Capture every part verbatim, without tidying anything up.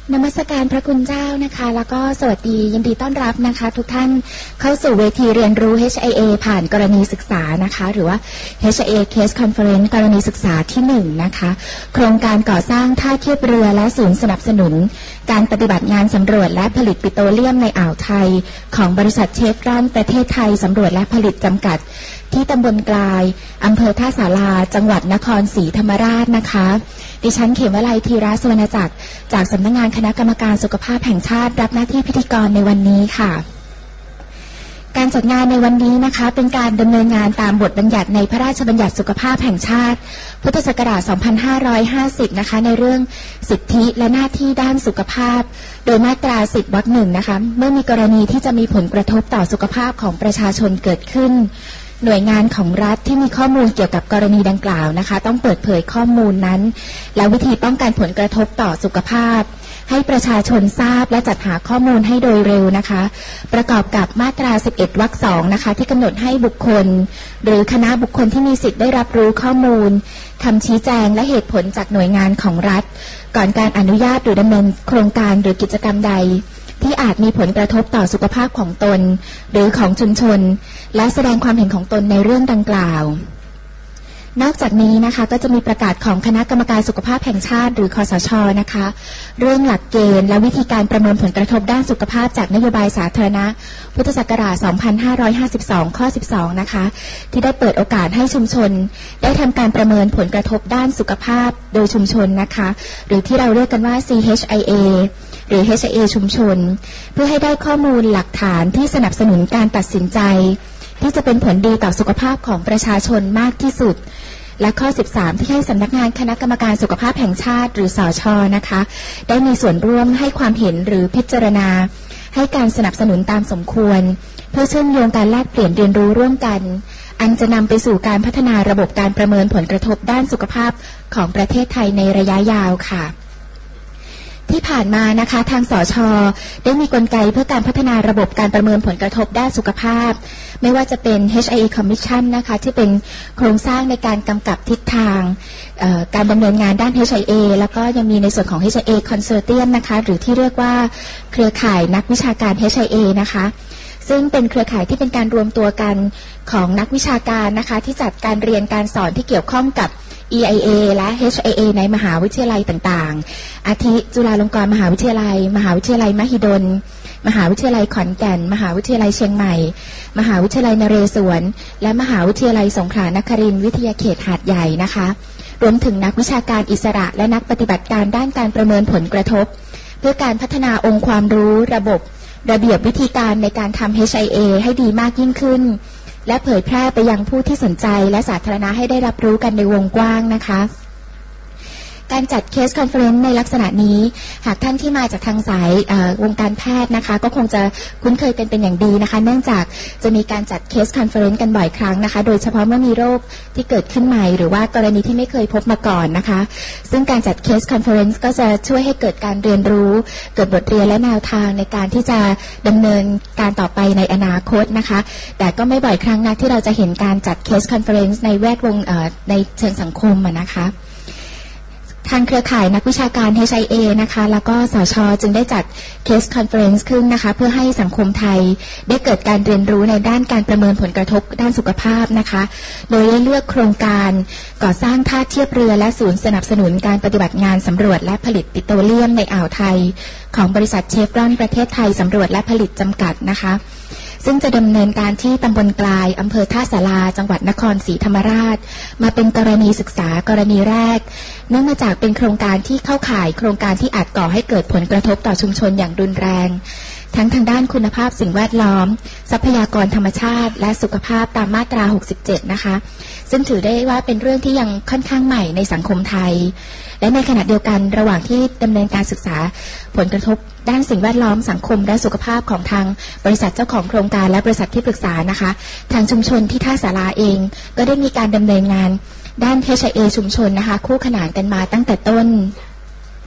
นมัสการพระคุณเจ้านะคะแล้วก็สวัสดียินดีต้อนรับนะคะทุกท่านเข้าสู่เวทีเรียนรู้ เอช ไอ เอ ผ่านกรณีศึกษานะคะหรือว่า เอช ไอ เอ Case Conference กรณีศึกษาที่หนึ่งนะคะโครงการก่อสร้างท่าเทียบเรือและศูนย์สนับสนุนการปฏิบัติงานสำรวจและผลิตปิโตรเลียมในอ่าวไทยของบริษัทเชฟรอนประเทศไทยสำรวจและผลิตจำกัดที่ตำบลกลายอำเภอท่าสาราจังหวัดนครศรีธรรมราชนะคะดิฉันเขมวลัยธีระสุวรรณจักรจากสำนักงานคณะกรรมการสุขภาพแห่งชาติรับหน้าที่พิธีกรในวันนี้ค่ะการจัดงานในวันนี้นะคะเป็นการดำเนินงานตามบทบัญญัติในพระราชบัญญัติสุขภาพแห่งชาติพุทธศักราช สองพันห้าร้อยห้าสิบ นะคะในเรื่องสิทธิและหน้าที่ด้านสุขภาพโดยมาตราสิบวรรคหนึ่งนะคะเมื่อมีกรณีที่จะมีผลกระทบต่อสุขภาพของประชาชนเกิดขึ้นหน่วยงานของรัฐที่มีข้อมูลเกี่ยวกับกรณีดังกล่าวนะคะต้องเปิดเผยข้อมูลนั้นและวิธีป้องกันผลกระทบต่อสุขภาพให้ประชาชนทราบและจัดหาข้อมูลให้โดยเร็วนะคะประกอบกับมาตราสิบเอ็ดวรรคสองนะคะที่กำหนดให้บุคคลหรือคณะบุคคลที่มีสิทธิ์ได้รับรู้ข้อมูลคำชี้แจงและเหตุผลจากหน่วยงานของรัฐก่อนการอนุญาตหรือดำเนินโครงการหรือกิจกรรมใดที่อาจมีผลกระทบต่อสุขภาพของตนหรือของชุมชนและแสดงความเห็นของตนในเรื่องดังกล่าวนอกจากนี้นะคะก็จะมีประกาศของคณะกรรมการสุขภาพแห่งชาติหรือคสช.นะคะเรื่องหลักเกณฑ์และวิธีการประเมินผลกระทบด้านสุขภาพจากนโยบายสาธารณะพุทธศักราช สองพันห้าร้อยห้าสิบสอง ข้อ สิบสอง นะคะที่ได้เปิดโอกาสให้ชุมชนได้ทำการประเมินผลกระทบด้านสุขภาพโดยชุมชนนะคะหรือที่เราเรียกกันว่า ซี เอช ไอ เอ หรือ เอช ไอ เอ ชุมชนเพื่อให้ได้ข้อมูลหลักฐานที่สนับสนุนการตัดสินใจที่จะเป็นผลดีต่อสุขภาพของประชาชนมากที่สุดและข้อสิบสามที่ให้สำนักงานคณะกรรมการสุขภาพแห่งชาติหรือสช.นะคะได้มีส่วนร่วมให้ความเห็นหรือพิจารณาให้การสนับสนุนตามสมควรเพื่อเชื่อมโยงการแลกเปลี่ยนเรียนรู้ร่วมกันอันจะนำไปสู่การพัฒนาระบบการประเมินผลกระทบด้านสุขภาพของประเทศไทยในระยะยาวค่ะที่ผ่านมานะคะทางสช.ได้มีกลไกเพื่อการพัฒนาระบบการประเมินผลกระทบด้านสุขภาพไม่ว่าจะเป็น เอช ไอ เอ Commission นะคะที่เป็นโครงสร้างในการกำกับทิศทางการดำเนินงานด้าน เอช ไอ เอ แล้วก็ยังมีในส่วนของ เอช ไอ เอ Consortium นะคะหรือที่เรียกว่าเครือข่ายนักวิชาการ เอช ไอ เอ นะคะซึ่งเป็นเครือข่ายที่เป็นการรวมตัวกันของนักวิชาการนะคะที่จัดการเรียนการสอนที่เกี่ยวข้องกับอี ไอ เอ และ เอช ไอ เอ ในมหาวิทยาลัยต่างๆอาทิจุฬาลงกรณ์มหาวิทยาลัยมหาวิทยาลัยมหิดลมหาวิทยาลัยขอนแก่นมหาวิทยาลัยเชียงใหม่มหาวิทยาลัยนเรศวรและมหาวิทยาลัยสงขลานครินทร์วิทยาเขตหาดใหญ่นะคะรวมถึงนักวิชาการอิสระและนักปฏิบัติการด้านการประเมินผลกระทบเพื่อการพัฒนาองค์ความรู้ระบบระเบียบวิธีการในการทำ เอช ไอ เอ ให้ดีมากยิ่งขึ้นและเผยแพร่ไปยังผู้ที่สนใจและสาธารณะให้ได้รับรู้กันในวงกว้างนะคะการจัดเคสคอนเฟอเรนซ์ในลักษณะนี้หากท่านที่มาจากทางสายวงการแพทย์นะคะก็คงจะคุ้นเคยกันเป็นอย่างดีนะคะเนื่องจากจะมีการจัดเคสคอนเฟอเรนซ์กันบ่อยครั้งนะคะโดยเฉพาะเมื่อมีโรคที่เกิดขึ้นใหม่หรือว่ากรณีที่ไม่เคยพบมาก่อนนะคะซึ่งการจัดเคสคอนเฟอเรนซ์ก็จะช่วยให้เกิดการเรียนรู้เกิดบทเรียนและแนวทางในการที่จะดำเนินการต่อไปในอนาคตนะคะแต่ก็ไม่บ่อยครั้งนักที่เราจะเห็นการจัดเคสคอนเฟอเรนซ์ในแวดวงในเชิงสังคมนะคะทางเครือข่ายนักวิชาการ เอช ไอ เอ นะคะแล้วก็สช.จึงได้จัดเคสคอนเฟอเรนซ์ขึ้นนะคะเพื่อให้สังคมไทยได้เกิดการเรียนรู้ในด้านการประเมินผลกระทบด้านสุขภาพนะคะโดยได้เลือกโครงการก่อสร้างท่าเทียบเรือและศูนย์สนับสนุนการปฏิบัติงานสำรวจและผลิตปิโตรเลียมในอ่าวไทยของบริษัทเชฟรอนประเทศไทยสำรวจและผลิตจำกัดนะคะซึ่งจะดำเนินการที่ตำบลกลายอำเภอท่าสาราจังหวัดนครศรีธรรมราชมาเป็นกรณีศึกษากรณีแรกเนื่องมาจากเป็นโครงการที่เข้าข่ายโครงการที่อาจก่อให้เกิดผลกระทบต่อชุมชนอย่างรุนแรงทั้งทางด้านคุณภาพสิ่งแวดล้อมทรัพยากรธรรมชาติและสุขภาพตามมาตราหกสิบเจ็ดนะคะซึ่งถือได้ว่าเป็นเรื่องที่ยังค่อนข้างใหม่ในสังคมไทยและในขณะเดียวกันระหว่างที่ดำเนินการศึกษาผลกระทบด้านสิ่งแวดล้อมสังคมและสุขภาพของทางบริษัทเจ้าของโครงการและบริษัทที่ปรึกษานะคะทางชุมชนที่ท่าสาราเองก็ได้มีการดำเนินงานด้าน เอช ไอ เอ ชุมชนนะคะคู่ขนานกันมาตั้งแต่ต้น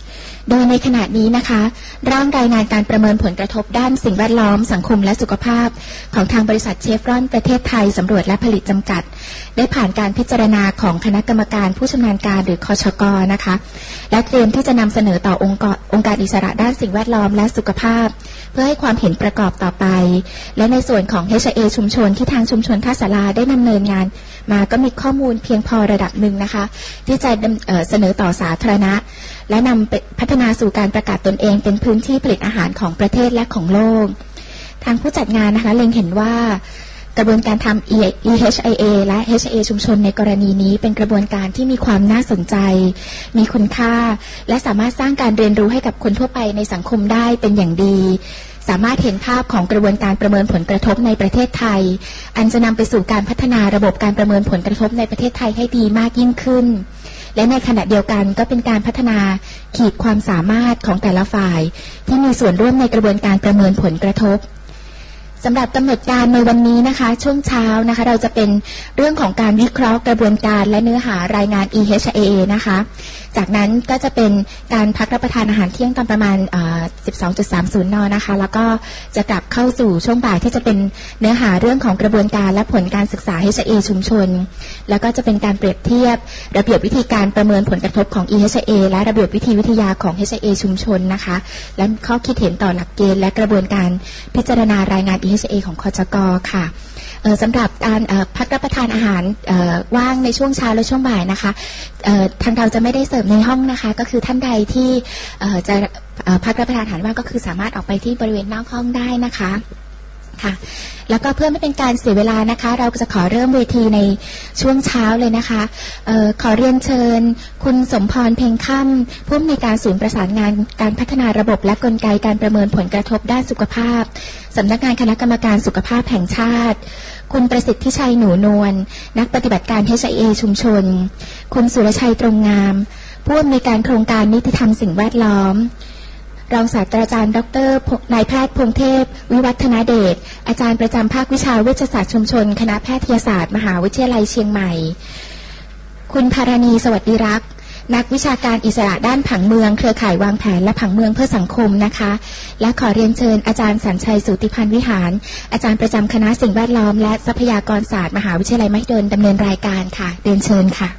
โดยในขณะนี้นะคะร่างรายงานการประเมินผลกระทบด้านสิ่งแวดล้อมสังคมและสุขภาพของทางบริษัทเชฟรอนประเทศไทยสำรวจและผลิตจำกัดได้ผ่านการพิจารณาของคณะกรรมการผู้ชำนาญการหรือคชก.นะคะและเตรียมที่จะนำเสนอต่อองค์กรองค์การอิสระด้านสิ่งแวดล้อมและสุขภาพเพื่อให้ความเห็นประกอบต่อไปและในส่วนของ เอช ไอ เอ ชุมชนที่ทางชุมชนท่าสาราได้ดำเนินงานมาก็มีข้อมูลเพียงพอระดับหนึ่งนะคะที่จะเสนอต่อสาธารณะและนำไปพัฒนาสู่การประกาศตนเองเป็นพื้นที่ผลิตอาหารของประเทศและของโลกทางผู้จัดงานนะคะเล็งเห็นว่ากระบวนการทำ อี เอช ไอ เอ และ เอช ไอ เอ ชุมชนในกรณีนี้เป็นกระบวนการที่มีความน่าสนใจมีคุณค่าและสามารถสร้างการเรียนรู้ให้กับคนทั่วไปในสังคมได้เป็นอย่างดีสามารถเห็นภาพของกระบวนการประเมินผลกระทบในประเทศไทยอันจะนำไปสู่การพัฒนาระบบการประเมินผลกระทบในประเทศไทยให้ดีมากยิ่งขึ้นและในขณะเดียวกันก็เป็นการพัฒนาขีดความสามารถของแต่ละฝ่ายที่มีส่วนร่วมในกระบวนการประเมินผลกระทบสำหรับกำหนดการในวันนี้นะคะช่วงเช้านะคะเราจะเป็นเรื่องของการวิเคราะห์กระบวนการและเนื้อหารายงาน อี เอช ไอ เอ นะคะจากนั้นก็จะเป็นการพักรับประทานอาหารเที่ยงตอนประมาณ สิบสองจุดสามศูนย์ นนะคะแล้วก็จะกลับเข้าสู่ช่วงบ่ายที่จะเป็นเนื้อหาเรื่องของกระบวนการและผลการศึกษา เอช ไอ เอ ชุมชนแล้วก็จะเป็นการเปรียบเทียบระเบียบวิธีการประเมินผลกระทบของ อี เอช ไอ เอ และระเบียบวิธีวิทยาของ เอช ไอ เอ ชุมชนนะคะและข้อคิดเห็นต่อหลักเกณฑ์และกระบวนการพิจารณารายงาน อี เอช ไอ เอ ของคชก.ค่ะสำหรับการพักรับประทานอาหารว่างในช่วงเช้าและช่วงบ่ายนะคะทางเราจะไม่ได้เสิร์ฟในห้องนะคะก็คือท่านใดที่จะพักรับประทานอาหารว่างก็คือสามารถออกไปที่บริเวณนอกห้องได้นะคะค่ะแล้วก็เพื่อไม่เป็นการเสียเวลานะคะเราจะขอเริ่มเวทีในช่วงเช้าเลยนะคะเอ่อขอเรียนเชิญคุณสมพรเพ็งค่ำผู้อำนวยการศูนย์ประสานงานการพัฒนาระบบและกลไกการประเมินผลกระทบด้านสุขภาพสำนักงานคณะกรรมการสุขภาพแห่งชาติคุณประสิทธิชัยหนูนวลนักปฏิบัติการ เอช ไอ เอ ชุมชนคุณสุรชัยตรงงามผู้อำนวยการโครงการนิติธรรมสิ่งแวดล้อมรองศาสตราจารย์ดรนายแพทย์พงเทพวิวัฒนาเดชอาจารย์ประจำภาควิชาเวชศาสตร์ชุมชนคณะแพทยศาสตร์มหาวิทยาลัยเชียงใหม่คุณภารณีสวัสดิรักษ์นักวิชาการอิสระด้านผังเมืองเครือข่ายวางแผนและผังเมืองเพื่อสังคมนะคะและขอเรียนเชิญอาจารย์สัญชัยสุติพันธ์วิหารอาจารย์ประจำคณะสิ่งแวดล้อมและทรัพยากรศาสตร์มหาวิทยาลัยมหิดลดำเนินรายการค่ะเรียนเชิญค่ะ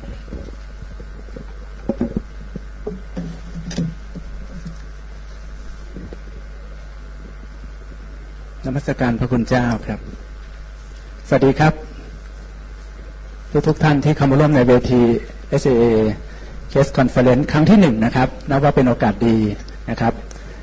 นมัสการพระคุณเจ้าครับสวัสดีครับทุกทุกท่านที่เข้ามาร่วมในเวที เอช ไอ เอ Case Conference ครั้งที่หนึ่งนะครับนับว่าเป็นโอกาสดีนะครับ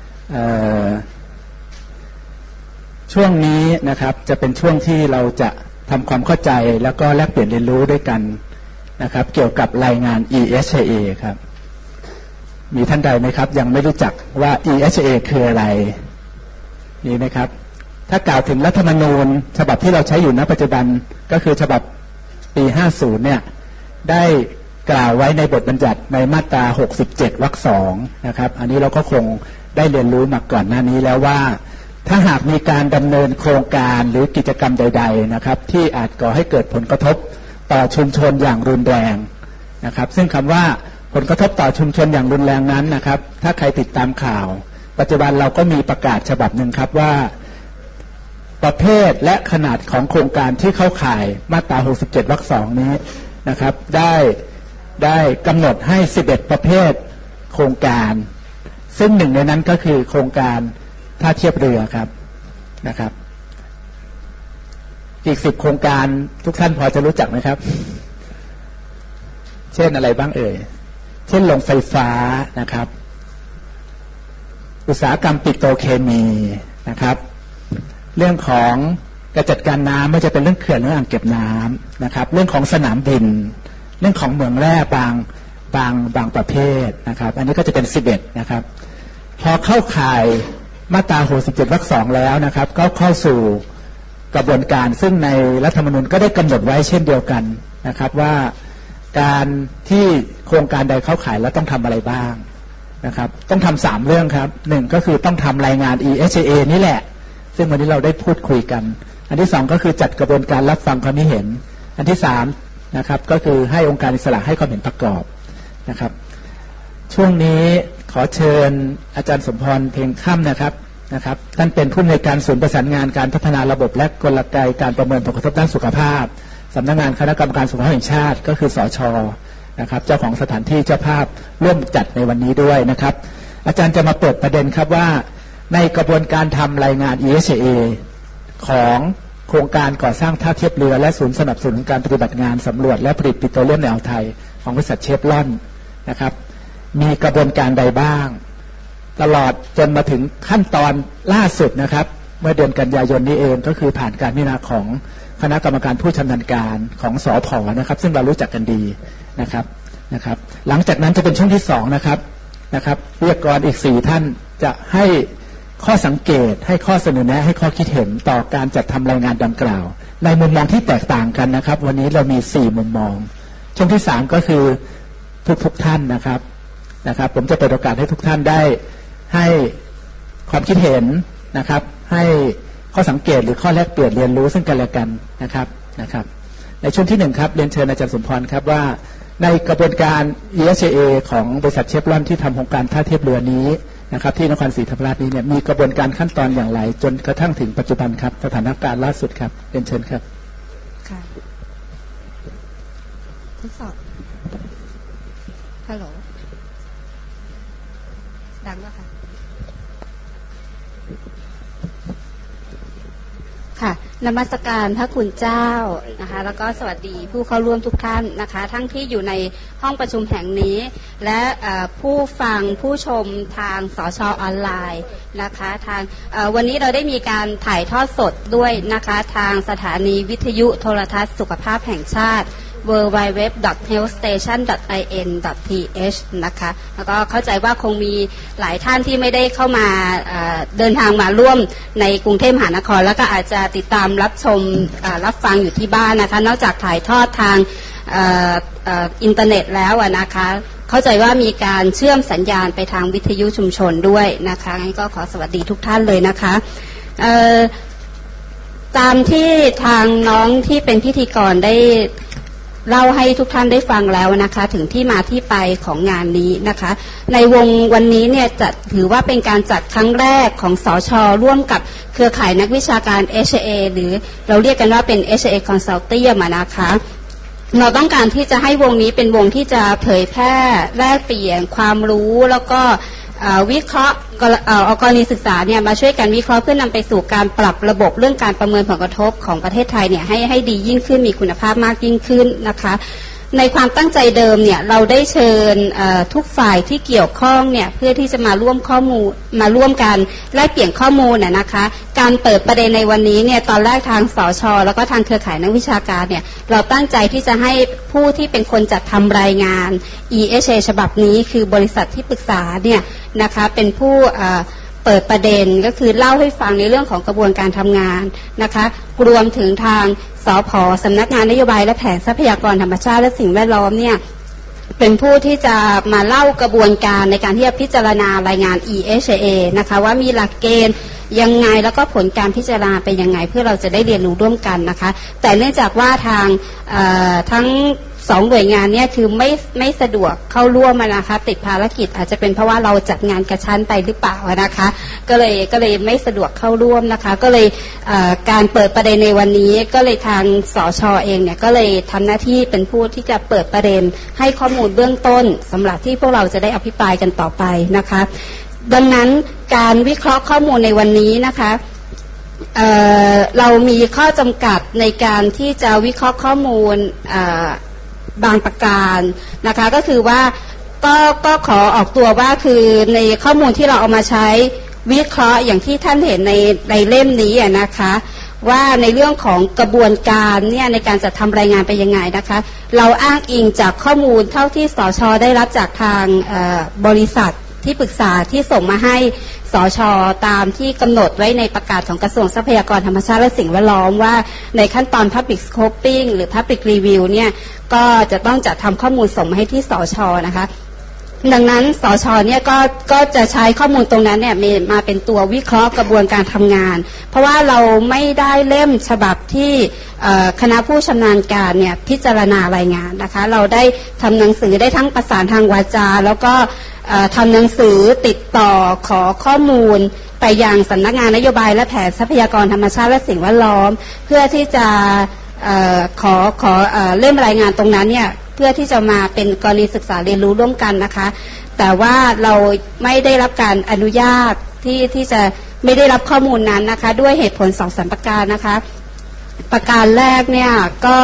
ช่วงนี้นะครับจะเป็นช่วงที่เราจะทำความเข้าใจแล้วก็แลกเปลี่ยนเรียนรู้ด้วยกันนะครับเกี่ยวกับรายงาน อี เอช ไอ เอ ครับมีท่านใดไหมครับยังไม่รู้จักว่า อี เอช ไอ เอ คืออะไรมีไหมครับถ้ากล่าวถึงรัฐธรรมนูญฉบับที่เราใช้อยู่ณปัจจุบันก็คือฉบับปีห้าสิบเนี่ยได้กล่าวไว้ในบทบัญญัติในมาตราหกสิบเจ็ดวรรคสองนะครับอันนี้เราก็คงได้เรียนรู้มาก่อนหน้านี้แล้วว่าถ้าหากมีการดำเนินโครงการหรือกิจกรรมใดๆนะครับที่อาจก่อให้เกิดผลกระทบต่อชุมชนอย่างรุนแรงนะครับซึ่งคำว่าผลกระทบต่อชุมชนอย่างรุนแรงนั้นนะครับถ้าใครติดตามข่าวปัจจุบันเราก็มีประกาศฉบับหนึ่งครับว่าประเภทและขนาดของโครงการที่เข้าข่ายมาตราหกสิบเจ็ดวรรคสองนี้นะครับได้ได้กำหนดให้สิบเอ็ดประเภทโครงการซึ่งหนึ่งในนั้นก็คือโครงการท่าเทียบเรือครับนะครับอีกสิบโครงการทุกท่านพอจะรู้จักไหมครับเช่นอะไรบ้างเอ่ยเช่นโรงไฟฟ้านะครับอุตสาหกรรมปิโตรเคมีนะครับเรื่องของการจัดการน้ำไม่จะเป็นเรื่องเขื่อนเรื่องอ่างเก็บน้ำนะครับเรื่องของสนามบินเรื่องของเหมืองแร่บางบางบางประเภทนะครับอันนี้ก็จะเป็นสิบเอ็ดนะครับพอเข้าข่ายมาตราหกสิบเจ็ดวรรคสองแล้วนะครับก็เข้าสู่กระบวนการซึ่งในรัฐธรรมนูญก็ได้กำหนดไว้เช่นเดียวกันนะครับว่าการที่โครงการใดเข้าข่ายแล้วต้องทำอะไรบ้างนะครับต้องทำสามเรื่องครับหนึ่งก็คือต้องทำรายงาน อี เอช ไอ เอ นี่แหละซึ่งวันนี้เราได้พูดคุยกันอันที่สองก็คือจัดกระบวนการรับฟังความคิดเห็นอันที่สามนะครับก็คือให้องค์การอิสระให้ความเห็นประกอบนะครับช่วงนี้ขอเชิญอาจารย์สมพรเพ็งค่ำนะครับนะครับท่านเป็นผู้อำนวยการศูนย์ประสานงานการพัฒนาระบบและกลไกการประเมินผลกระทบด้านสุขภาพสำนักงานคณะกรรมการสุขภาพแห่งชาติก็คือสช.นะครับเจ้าของสถานที่เจ้าภาพร่วมจัดในวันนี้ด้วยนะครับอาจารย์จะมาเปิดประเด็นครับว่าในกระบวนการทำรายงาน อี เอช เอ ของโครงการก่อสร้างท่าเทียบเรือและศูนย์สนับสนุนการปฏิบัติงานสำรวจและผลิตปิโตรเลียมในอ่าวไทยของบริษัทเชฟรอนนะครับมีกระบวนการใดบ้างตลอดจนมาถึงขั้นตอนล่าสุดนะครับเมื่อเดือนกันยายนนี้เองก็คือผ่านการพิจารณาของคณะกรรมการผู้ชำนาญการของสผ.นะครับซึ่งเรารู้จักกันดีนะครับนะครับหลังจากนั้นจะเป็นช่วงที่สองนะครับนะครับวิทยากรอีกสี่ท่านจะให้ข้อสังเกตให้ข้อเสนอแนะให้ข้อคิดเห็นต่อการจัดทำรายงานดังกล่าวในมุมมองที่แตกต่างกันนะครับวันนี้เรามีสี่มุมมองช่วงที่สามก็คือทุกทุกท่านนะครับนะครับผมจะเปิดโอกาสให้ทุกท่านได้ให้ความคิดเห็นนะครับให้ข้อสังเกตหรือข้อแลกเปลี่ยนเรียนรู้ซึ่งกันและกันนะครับนะครับในช่วงที่หนึ่งครับเรียนเชิญอาจารย์สมพรครับว่าในกระบวนการ อี เอส เอ ของบริษัทเชฟรอนที่ทำโครงการท่าเทียบเรือนี้นะครับที่นครศรีธรรมราชนี้เนี่ยมีกระบวนการขั้นตอนอย่างไรจนกระทั่งถึงปัจจุบันครับสถานการณ์ล่าสุดครับเรียนเชิญครับค่ะทดสอบฮัลโหลดังป่ะคะค่ะนมัสการพระคุณเจ้านะคะแล้วก็สวัสดีผู้เข้าร่วมทุกท่านนะคะทั้งที่อยู่ในห้องประชุมแห่งนี้และผู้ฟังผู้ชมทางสช.ออนไลน์นะคะทางวันนี้เราได้มีการถ่ายทอดสดด้วยนะคะทางสถานีวิทยุโทรทัศน์สุขภาพแห่งชาติ ดับเบิลยู ดับเบิลยู ดับเบิลยู ดอท เฮลท์ สเตชัน ดอท ไอ เอ็น ดอท ที เอช นะคะแล้วก็เข้าใจว่าคงมีหลายท่านที่ไม่ได้เข้ามาเดินทางมาร่วมในกรุงเทพมหานครแล้วก็อาจจะติดตามรับชมรับฟังอยู่ที่บ้านนะคะนอกจากถ่ายทอดทางอินเทอร์เน็ตแล้วนะคะเข้าใจว่ามีการเชื่อมสัญญาณไปทางวิทยุชุมชนด้วยนะคะงั้นก็ขอสวัสดีทุกท่านเลยนะคะตามที่ทางน้องที่เป็นพิธีกรได้เล่าให้ทุกท่านได้ฟังแล้วนะคะถึงที่มาที่ไปของงานนี้นะคะในวงวันนี้เนี่ยจะถือว่าเป็นการจัดครั้งแรกของสช.ร่วมกับเครือข่ายนักวิชาการ เอช เอ หรือเราเรียกกันว่าเป็น เอช เอ Consortium นะคะเราต้องการที่จะให้วงนี้เป็นวงที่จะเผยแพร่แลกเปลี่ยนความรู้แล้วก็วิเคราะห์เอากรณีศึกษาเนี่ยมาช่วยกันวิเคราะห์เพื่อนำไปสู่การปรับระบบเรื่องการประเมินผลกระทบของประเทศไทยเนี่ยให้ให้ดียิ่งขึ้นมีคุณภาพมากยิ่งขึ้นนะคะในความตั้งใจเดิมเนี่ยเราได้เชิญทุกฝ่ายที่เกี่ยวข้องเนี่ยเพื่อที่จะมาร่วมข้อมูลมาร่วมกันแลกเปลี่ยนข้อมูลน่ะนะคะการเปิดประเด็นในวันนี้เนี่ยตอนแรกทางสช.แล้วก็ทางเครือข่ายนักวิชาการเนี่ยเราตั้งใจที่จะให้ผู้ที่เป็นคนจัดทำรายงาน อี เอช เอ ฉบับนี้คือบริษัทที่ปรึกษาเนี่ยนะคะเป็นผู้เปิดประเด็นก็คือเล่าให้ฟังในเรื่องของกระบวนการทำงานนะคะรวมถึงทางสผ.สำนักงานนโยบายและแผนทรัพยากรธรรมชาติและสิ่งแวดล้อมเนี่ยเป็นผู้ที่จะมาเล่ากระบวนการในการที่จะพิจารณารายงาน อี เอช เอ นะคะว่ามีหลักเกณฑ์ยังไงแล้วก็ผลการพิจารณาเป็นยังไงเพื่อเราจะได้เรียนรู้ร่วมกันนะคะแต่เนื่องจากว่าทางทั้งสองหน่วยงานเนี่ยคือไม่ไม่สะดวกเข้าร่วมนะคะติดภารกิจอาจจะเป็นเพราะว่าเราจัดงานกระชั้นไปหรือเปล่านะคะก็เลยก็เลยไม่สะดวกเข้าร่วมนะคะก็เลยการเปิดประเด็นในวันนี้ก็เลยทางสช.เองเนี่ยก็เลยทำหน้าที่เป็นผู้ที่จะเปิดประเด็นให้ข้อมูลเบื้องต้นสำหรับที่พวกเราจะได้อภิปรายกันต่อไปนะคะดังนั้นการวิเคราะห์ข้อมูลในวันนี้นะคะเอ่อเรามีข้อจำกัดในการที่จะวิเคราะห์ข้อมูลบางประการนะคะก็คือว่าก็ก็ขอออกตัวว่าคือในข้อมูลที่เราเอามาใช้วิเคราะห์อย่างที่ท่านเห็นในในเล่มนี้นะคะว่าในเรื่องของกระบวนการเนี่ยในการจัดทำรายงานไปยังไงนะคะเราอ้างอิงจากข้อมูลเท่าที่สช.ได้รับจากทางบริษัทที่ปรึกษาที่ส่งมาให้สช.ตามที่กำหนดไว้ในประกาศของกระทรวงทรัพยากรธรรมชาติและสิ่งแวดล้อมว่าในขั้นตอน Public Scoping หรือ Public Review เนี่ยก็จะต้องจัดทำข้อมูลส่งมาให้ที่สช.นะคะดังนั้นสช.เนี่ยก็ก็จะใช้ข้อมูลตรงนั้นเนี่ยมาเป็นตัววิเคราะห์กระบวนการทำงานเพราะว่าเราไม่ได้เล่มฉบับที่คณะผู้ชำนาญการเนี่ยพิจารณารายงานนะคะเราได้ทำหนังสือได้ทั้งประสานทางวาจาแล้วก็ทำหนังสือติดต่อขอข้อมูลไปยังสำนักงานนโยบายและแผนทรัพยากรธรรมชาติและสิ่งแวดล้อมเพื่อที่จะขอขอเล่มรายงานตรงนั้นเนี่ยเพื่อที่จะมาเป็นกรณีศึกษาเรียนรู้ร่วมกันนะคะแต่ว่าเราไม่ได้รับการอนุญาตที่ที่จะไม่ได้รับข้อมูลนั้นนะคะด้วยเหตุผลสองสามประการนะคะประการแรกเนี่ยก็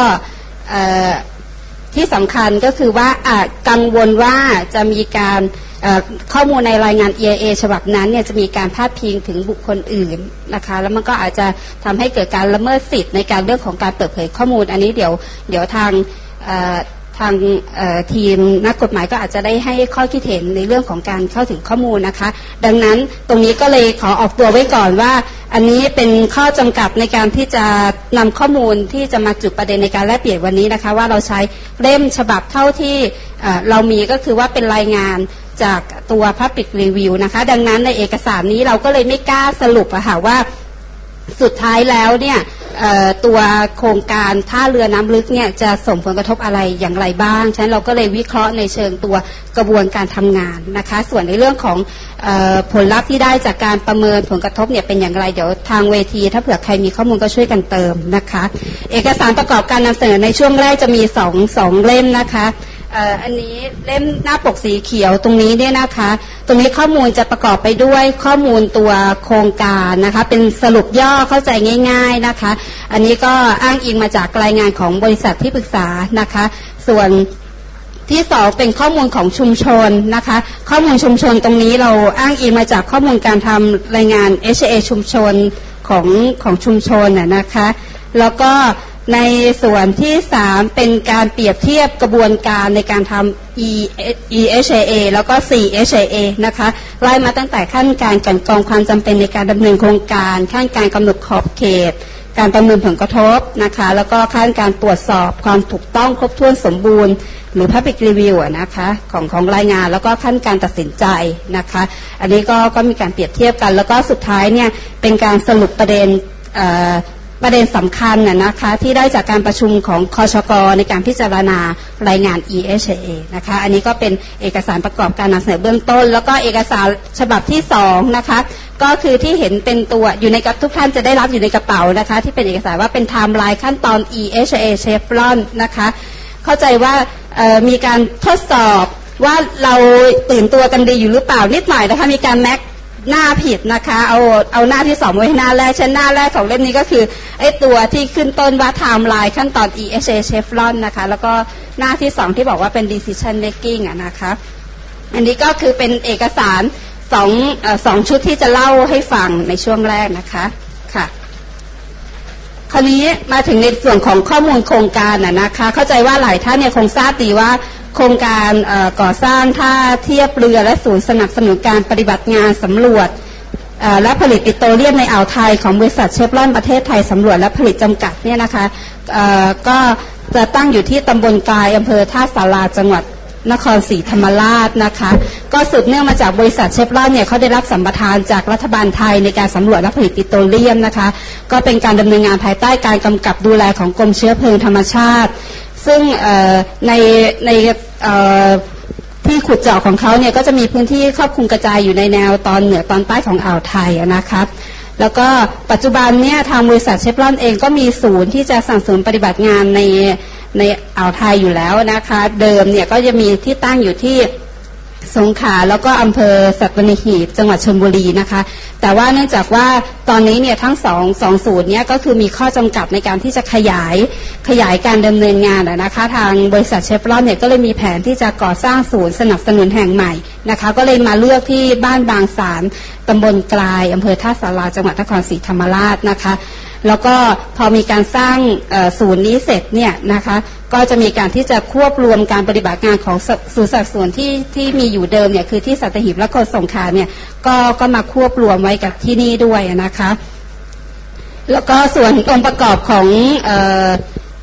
ที่สำคัญก็คือว่ากังวลว่าจะมีการข้อมูลในรายงาน อี ไอ เอ ฉบับนั้นเนี่ยจะมีการพาดพิงถึงบุคคลอื่นนะคะแล้วมันก็อาจจะทำให้เกิดการละเมิดสิทธิ์ในการเรื่องของการเปิดเผยข้อมูลอันนี้เดี๋ยวเดี๋ยวทางทางทีมนักกฎหมายก็อาจจะได้ให้ข้อคิดเห็นในเรื่องของการเข้าถึงข้อมูลนะคะดังนั้นตรงนี้ก็เลยขอออกตัวไว้ก่อนว่าอันนี้เป็นข้อจำกัดในการที่จะนำข้อมูลที่จะมาจุดประเด็นในการแลกเปลี่ยนวันนี้นะคะว่าเราใช้เล่มฉบับเท่าที่เรามีก็คือว่าเป็นรายงานจากตัว Public Review นะคะดังนั้นในเอกสารนี้เราก็เลยไม่กล้าสรุปอะค่ะว่าสุดท้ายแล้วเนี่ยตัวโครงการท่าเรือน้ำลึกเนี่ยจะส่งผลกระทบอะไรอย่างไรบ้างฉะนั้นเราก็เลยวิเคราะห์ในเชิงตัวกระบวนการทำงานนะคะส่วนในเรื่องของเอ่อผลลัพธ์ที่ได้จากการประเมินผลกระทบเนี่ยเป็นอย่างไรเดี๋ยวทางเวทีถ้าเผื่อใครมีข้อมูลก็ช่วยกันเติมนะคะเอกสารประกอบการนำเสนอในช่วงแรกจะมีสองสองเล่มนะคะอันนี้เล่มหน้าปกสีเขียวตรงนี้เนี่ยนะคะตรงนี้ข้อมูลจะประกอบไปด้วยข้อมูลตัวโครงการนะคะเป็นสรุปย่อเข้าใจง่ายๆนะคะอันนี้ก็อ้างอิงมาจากรายงานของบริษัทที่ปรึกษานะคะส่วนที่สองเป็นข้อมูลของชุมชนนะคะข้อมูลชุมชนตรงนี้เราอ้างอิงมาจากข้อมูลการทำรายงาน เอช เอ ชุมชนของของชุมชนน่ะนะคะแล้วก็ในส่วนที่สามเป็นการเปรียบเทียบกระบวนการในการทำ อี เอช เอ แล้วก็ ซี เอช เอ นะคะไล่มาตั้งแต่ขั้นการกลั่นกรองความจำเป็นในการดำเนินโครงการขั้นการกำหนดขอบเขตการประเมินผลกระทบนะคะแล้วก็ขั้นการตรวจสอบความถูกต้องครบถ้วนสมบูรณ์หรือ Public Review นะคะของของรายงานแล้วก็ขั้นการตัดสินใจนะคะอันนี้ก็ก็มีการเปรียบเทียบกันแล้วก็สุดท้ายเนี่ยเป็นการสรุปประเด็นประเด็นสำคัญน่ะนะคะที่ได้จากการประชุมของคชก.ในการพิจารณารายงาน อี เอช เอ นะคะอันนี้ก็เป็นเอกสารประกอบการนำเสนอเบื้องต้นแล้วก็เอกสารฉบับที่สองนะคะก็คือที่เห็นเป็นตัวอยู่ในกับทุกท่านจะได้รับอยู่ในกระเป๋านะคะที่เป็นเอกสารว่าเป็นไทม์ไลน์ขั้นตอน อี เอช เอ Chevron นะคะเข้าใจว่ามีการทดสอบว่าเราตื่นตัวกันดีอยู่หรือเปล่านิดหน่อยนะคะมีการแม็กหน้าผิดนะคะเอาเอาหน้าที่สองไว้หน้าแรกเช่นหน้าแรกของเล่มนี้ก็คือไอ้ตัวที่ขึ้นต้นว่า timeline ขั้นตอน อี เอช เอ Chevron นะคะแล้วก็หน้าที่สองที่บอกว่าเป็น decision making อ่ะนะคะอันนี้ก็คือเป็นเอกสารสองเอ่อสองชุดที่จะเล่าให้ฟังในช่วงแรกนะคะค่ะคราวนี้มาถึงในส่วนของข้อมูลโครงการน่ะนะคะเข้าใจว่าหลายท่านเนี่ยคงทราบดีว่าโครงการก่อสร้างท่าเทียบเรือและศูนย์สนับสนุนการปฏิบัติงานสำรวจและผลิตปิโตรเลียมในอ่าวไทยของบริษัทเชฟรอนประเทศไทยสำรวจและผลิตจำกัดเนี่ยนะคะก็จะตั้งอยู่ที่ตำบลกายอำเภอท่าสาราจังหวัดนครศรีธรรมราชนะคะก็สืบเนื่องมาจากบริษัทเชฟรอนเนี่ยเขาได้รับสัมปทานจากรัฐบาลไทยในการสำรวจและผลิตปิโตรเลียมนะคะก็เป็นการดำเนินงานภายใต้การกำกับดูแลของกรมเชื้อเพลิงธรรมชาติซึ่งในในที่ขุดเจาะของเขาเนี่ยก็จะมีพื้นที่ครอบคลุมกระจายอยู่ในแนวตอนเหนือตอนใต้ของอ่าวไทยนะคะแล้วก็ปัจจุบันเนี่ยทางบริษัทเชฟรอนเองก็มีศูนย์ที่จะสนับสนุนปฏิบัติงานในในอ่าวไทยอยู่แล้วนะคะเดิมเนี่ยก็จะมีที่ตั้งอยู่ที่สงขลาแล้วก็อำเภอสัตหีบจังหวัดชลบุรีนะคะแต่ว่าเนื่องจากว่าตอนนี้เนี่ยทั้งสองสองศูนย์เนี่ยก็คือมีข้อจำกัดในการที่จะขยายขยายการดำเนินงานนะคะทางบริษัทเชฟรอนเนี่ยก็เลยมีแผนที่จะก่อสร้างศูนย์สนับสนุนแห่งใหม่นะคะก็เลยมาเลือกที่บ้านบางสารตำบลกลายอำเภอท่าสาราจังหวัดนครศรีธรรมราชนะคะแล้วก็พอมีการสร้างศูนย์นี้เสร็จเนี่ยนะคะก็จะมีการที่จะควบรวมการปฏิบัติงานของศูนย์สัดส่วนที่ที่มีอยู่เดิมเนี่ยคือที่สัตหีบและโกสงขลาเนี่ยก็ก็มาควบรวมไว้กับที่นี่ด้วยนะคะแล้วก็ส่วนองค์ประกอบของเอ่อ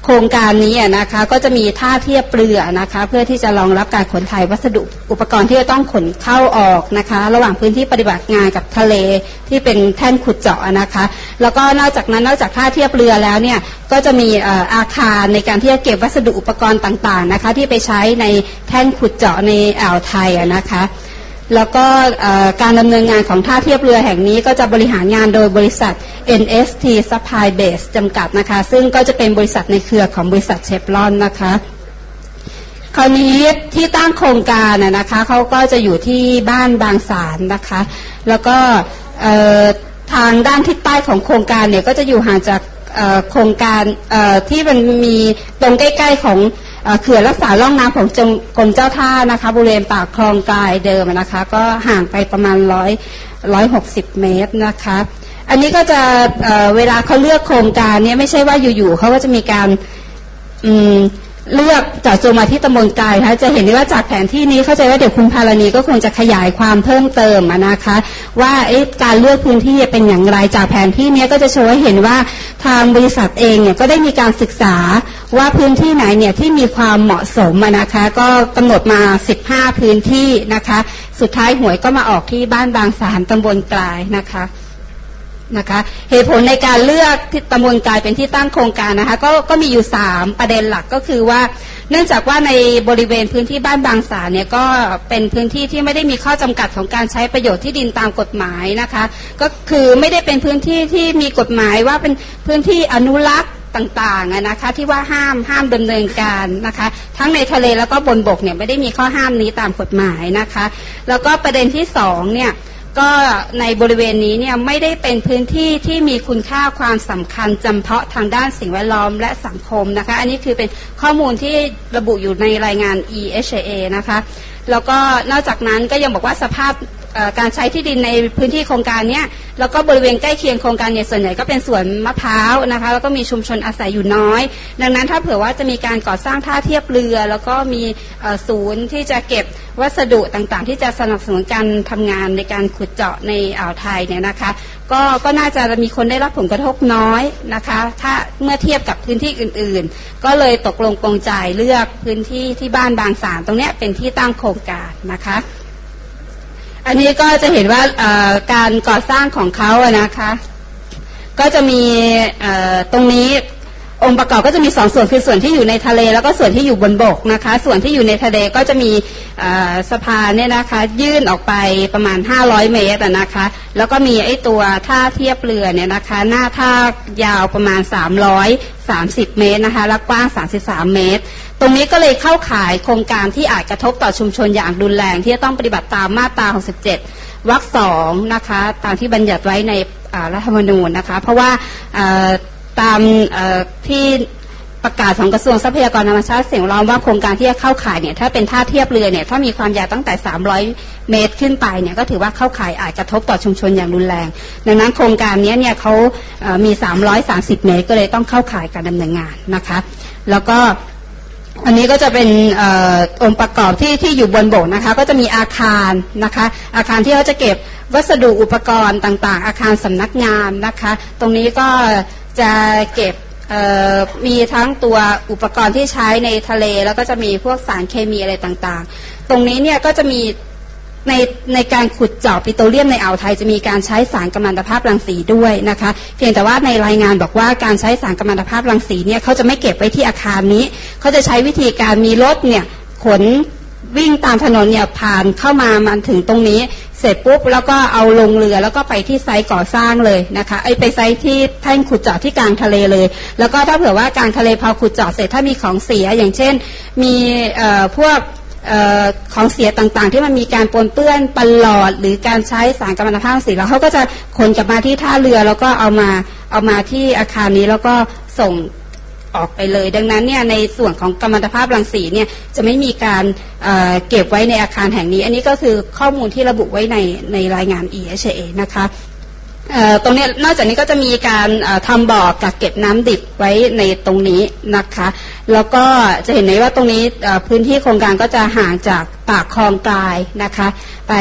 โครงการนี้นะคะก็จะมีท่าเทียบเรือนะคะเพื่อที่จะรองรับการขนถ่ายวัสดุอุปกรณ์ที่จะต้องขนเข้าออกนะคะระหว่างพื้นที่ปฏิบัติงานกับทะเลที่เป็นแท่นขุดเจาะนะคะแล้วก็นอกจากนั้นนอกจากท่าเทียบเรือแล้วเนี่ยก็จะมีอาคารในการที่จะเก็บวัสดุอุปกรณ์ต่างๆนะคะที่ไปใช้ในแท่นขุดเจาะในอ่าวไทยนะคะแล้วก็การดำเนินงานของท่าเทียบเรือแห่งนี้ก็จะบริหารงานโดยบริษัท เอ็น เอส ที Supply Base จำกัดนะคะซึ่งก็จะเป็นบริษัทในเครือของบริษัทเชฟรอนนะคะคราวนี้ที่ตั้งโครงการนะคะเขาก็จะอยู่ที่บ้านบางสารนะคะแล้วก็ทางด้านทิศใต้ของโครงการเนี่ยก็จะอยู่ห่างจากโครงการที่มันมีตรงใกล้ๆของเขื่อนรักษาล่องน้ำของกรมเจ้าท่านะคะบริเวณปากคลองกายเดิมนะคะก็ห่างไปประมาณร้อยร้อยหกสิบเมตรนะคะอันนี้ก็จะเ, เวลาเขาเลือกโครงการเนี่ยไม่ใช่ว่าอยู่ๆเขาก็จะมีการเลือกเจาะจงมาที่ตำบลกายนะคะจะเห็นได้ว่าจากแผนที่นี้เข้าใจว่าเดี๋ยวคุณพาราณีก็คงจะขยายความเพิ่มเติมนะคะว่าการเลือกพื้นที่เป็นอย่างไรจากแผนที่นี้ก็จะโชว์ให้เห็นว่าทางบริษัทเองเนี่ยก็ได้มีการศึกษาว่าพื้นที่ไหนเนี่ยที่มีความเหมาะสมนะคะก็กำหนดมาสิบห้าพื้นที่นะคะสุดท้ายหวยก็มาออกที่บ้านบางสารตำบลกายนะคะนะคะเหตุผลในการเลือกที่ตำบลกายเป็นที่ตั้งโครงการนะคะก็ก็มีอยู่สามประเด็นหลักก็คือว่าเนื่องจากว่าในบริเวณพื้นที่บ้านบางสารเนี่ยก็เป็นพื้นที่ที่ไม่ได้มีข้อจำกัดของการใช้ประโยชน์ที่ดินตามกฎหมายนะคะก็คือไม่ได้เป็นพื้นที่ที่มีกฎหมายว่าเป็นพื้นที่อนุรักษ์ต่างๆนะคะที่ว่าห้ามห้ามดำเนินการนะคะทั้งในทะเลแล้วก็บนบกเนี่ยไม่ได้มีข้อห้ามนี้ตามกฎหมายนะคะแล้วก็ประเด็นที่สองเนี่ยก็ในบริเวณนี้เนี่ยไม่ได้เป็นพื้นที่ที่มีคุณค่าความสำคัญจำเพาะทางด้านสิ่งแวดล้อมและสังคมนะคะอันนี้คือเป็นข้อมูลที่ระบุอยู่ในรายงาน อี เอช เอ นะคะแล้วก็นอกจากนั้นก็ยังบอกว่าสภาพการใช้ที่ดินในพื้นที่โครงการนี้แล้วก็บริเวณใกล้เคียงโครงการเนี่ยส่วนใหญ่ก็เป็นสวนมะพร้าวนะคะแล้วก็มีชุมชนอาศัยอยู่น้อยดังนั้นถ้าเผื่อว่าจะมีการก่อสร้างท่าเทียบเรือแล้วก็มีศูนย์ที่จะเก็บวัสดุต่างๆที่จะสนับสนุนการทำงานในการขุดเจาะในอ่าวไทยเนี่ยนะคะก็ก็น่าจะมีคนได้รับผลกระทบน้อยนะคะถ้าเมื่อเทียบกับพื้นที่อื่นๆก็เลยตกลงปรงใจเลือกพื้นที่ที่บ้านบางสารตรงนี้เป็นที่ตั้งโครงการนะคะอันนี้ก็จะเห็นว่าการก่อสร้างของเขาอะนะคะก็จะมีตรงนี้องค์ประกอบก็จะมีสองส่วนคือส่วนที่อยู่ในทะเลแล้วก็ส่วนที่อยู่บนบกนะคะส่วนที่อยู่ในทะเลก็จะมีสะพานเนี่ยนะคะยื่นออกไปประมาณห้าร้อยเมตรนะคะแล้วก็มีไอ้ตัวท่าเทียบเรือเนี่ยนะคะหน้าท่ายาวประมาณสามร้อยสามสิบเมตรนะคะและกว้างสามสิบสามเมตรตรงนี้ก็เลยเข้าข่ายโครงการที่อาจกระทบต่อชุมชนอย่างรุนแรงที่จะต้องปฏิบัติตามมาตราหกสิบเจ็ดวรรคสองนะคะตามที่บัญญัติไว้ในรัฐธรรมนูญนะคะเพราะว่าตามที่ประกาศของกระทรวงทรัพยากรธรรมชาติสิ่งแวดล้อมว่าโครงการที่จะเข้าข่ายเนี่ยถ้าเป็นท่าเทียบเรือเนี่ยถ้ามีความยาวตั้งแต่สามร้อยเมตรขึ้นไปเนี่ยก็ถือว่าเข้าข่ายอาจกระทบต่อชุมชนอย่างรุนแรงดังนั้นโครงการนี้เนี่ยเขามีสามร้อยสามสิบเมตรก็เลยต้องเข้าข่ายการดำเนินงานนะคะแล้วก็อันนี้ก็จะเป็นอองค์ประกอบที่ที่อยู่บนบกนะคะก็จะมีอาคารนะคะอาคารที่เขาจะเก็บวัสดุอุปกรณ์ต่างๆอาคารสำนักงานนะคะตรงนี้ก็จะเก็บมีทั้งตัวอุปกรณ์ที่ใช้ในทะเลแล้วก็จะมีพวกสารเคมีอะไรต่างๆตรงนี้เนี่ยก็จะมีในในการขุดเจาะปิโตรเลียมในอ่าวไทยจะมีการใช้สารกัมมันตภาพรังสีด้วยนะคะเพียงแต่ว่าในรายงานบอกว่าการใช้สารกัมมันตภาพรังสีเนี่ยเขาจะไม่เก็บไว้ที่อาคารนี้เขาจะใช้วิธีการมีรถเนี่ยขนวิ่งตามถนนเนี่ยผ่านเข้ามามันถึงตรงนี้เสร็จปุ๊บแล้วก็เอาลงเรือแล้วก็ไปที่ไซต์ก่อสร้างเลยนะคะไอไปไซต์ที่แท่นขุดเจาะที่กลางทะเลเลยแล้วก็ถ้าเผื่อว่ากลางทะเลพอขุดเจาะเสร็จถ้ามีของเสียอย่างเช่นมีเอ่อพวกเอ่อของเสียต่างๆที่มันมีการปนเปื้อนปลอดหรือการใช้สารกัมมันตภาพรังสีแล้วเขาก็จะขนกลับมาที่ท่าเรือแล้วก็เอามาเอามาที่อาคารนี้แล้วก็ส่งออกไปเลยดังนั้นเนี่ยในส่วนของกัมมันตภาพรังสีเนี่ยจะไม่มีการ เอ่อ เก็บไว้ในอาคารแห่งนี้อันนี้ก็คือข้อมูลที่ระบุไว้ในในรายงาน อี เอช เอ นะคะตรงนี้นอกจากนี้ก็จะมีการทำบ่อกักเก็บน้ำดิบไว้ในตรงนี้นะคะแล้วก็จะเห็นได้ว่าตรงนี้พื้นที่โครงการก็จะห่างจากปากคลองกายนะคะไป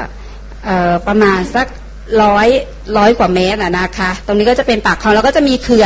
ประมาณสักร้อยร้อยกว่าเมตรนะคะตรงนี้ก็จะเป็นปากคลองแล้วก็จะมีเขื่อน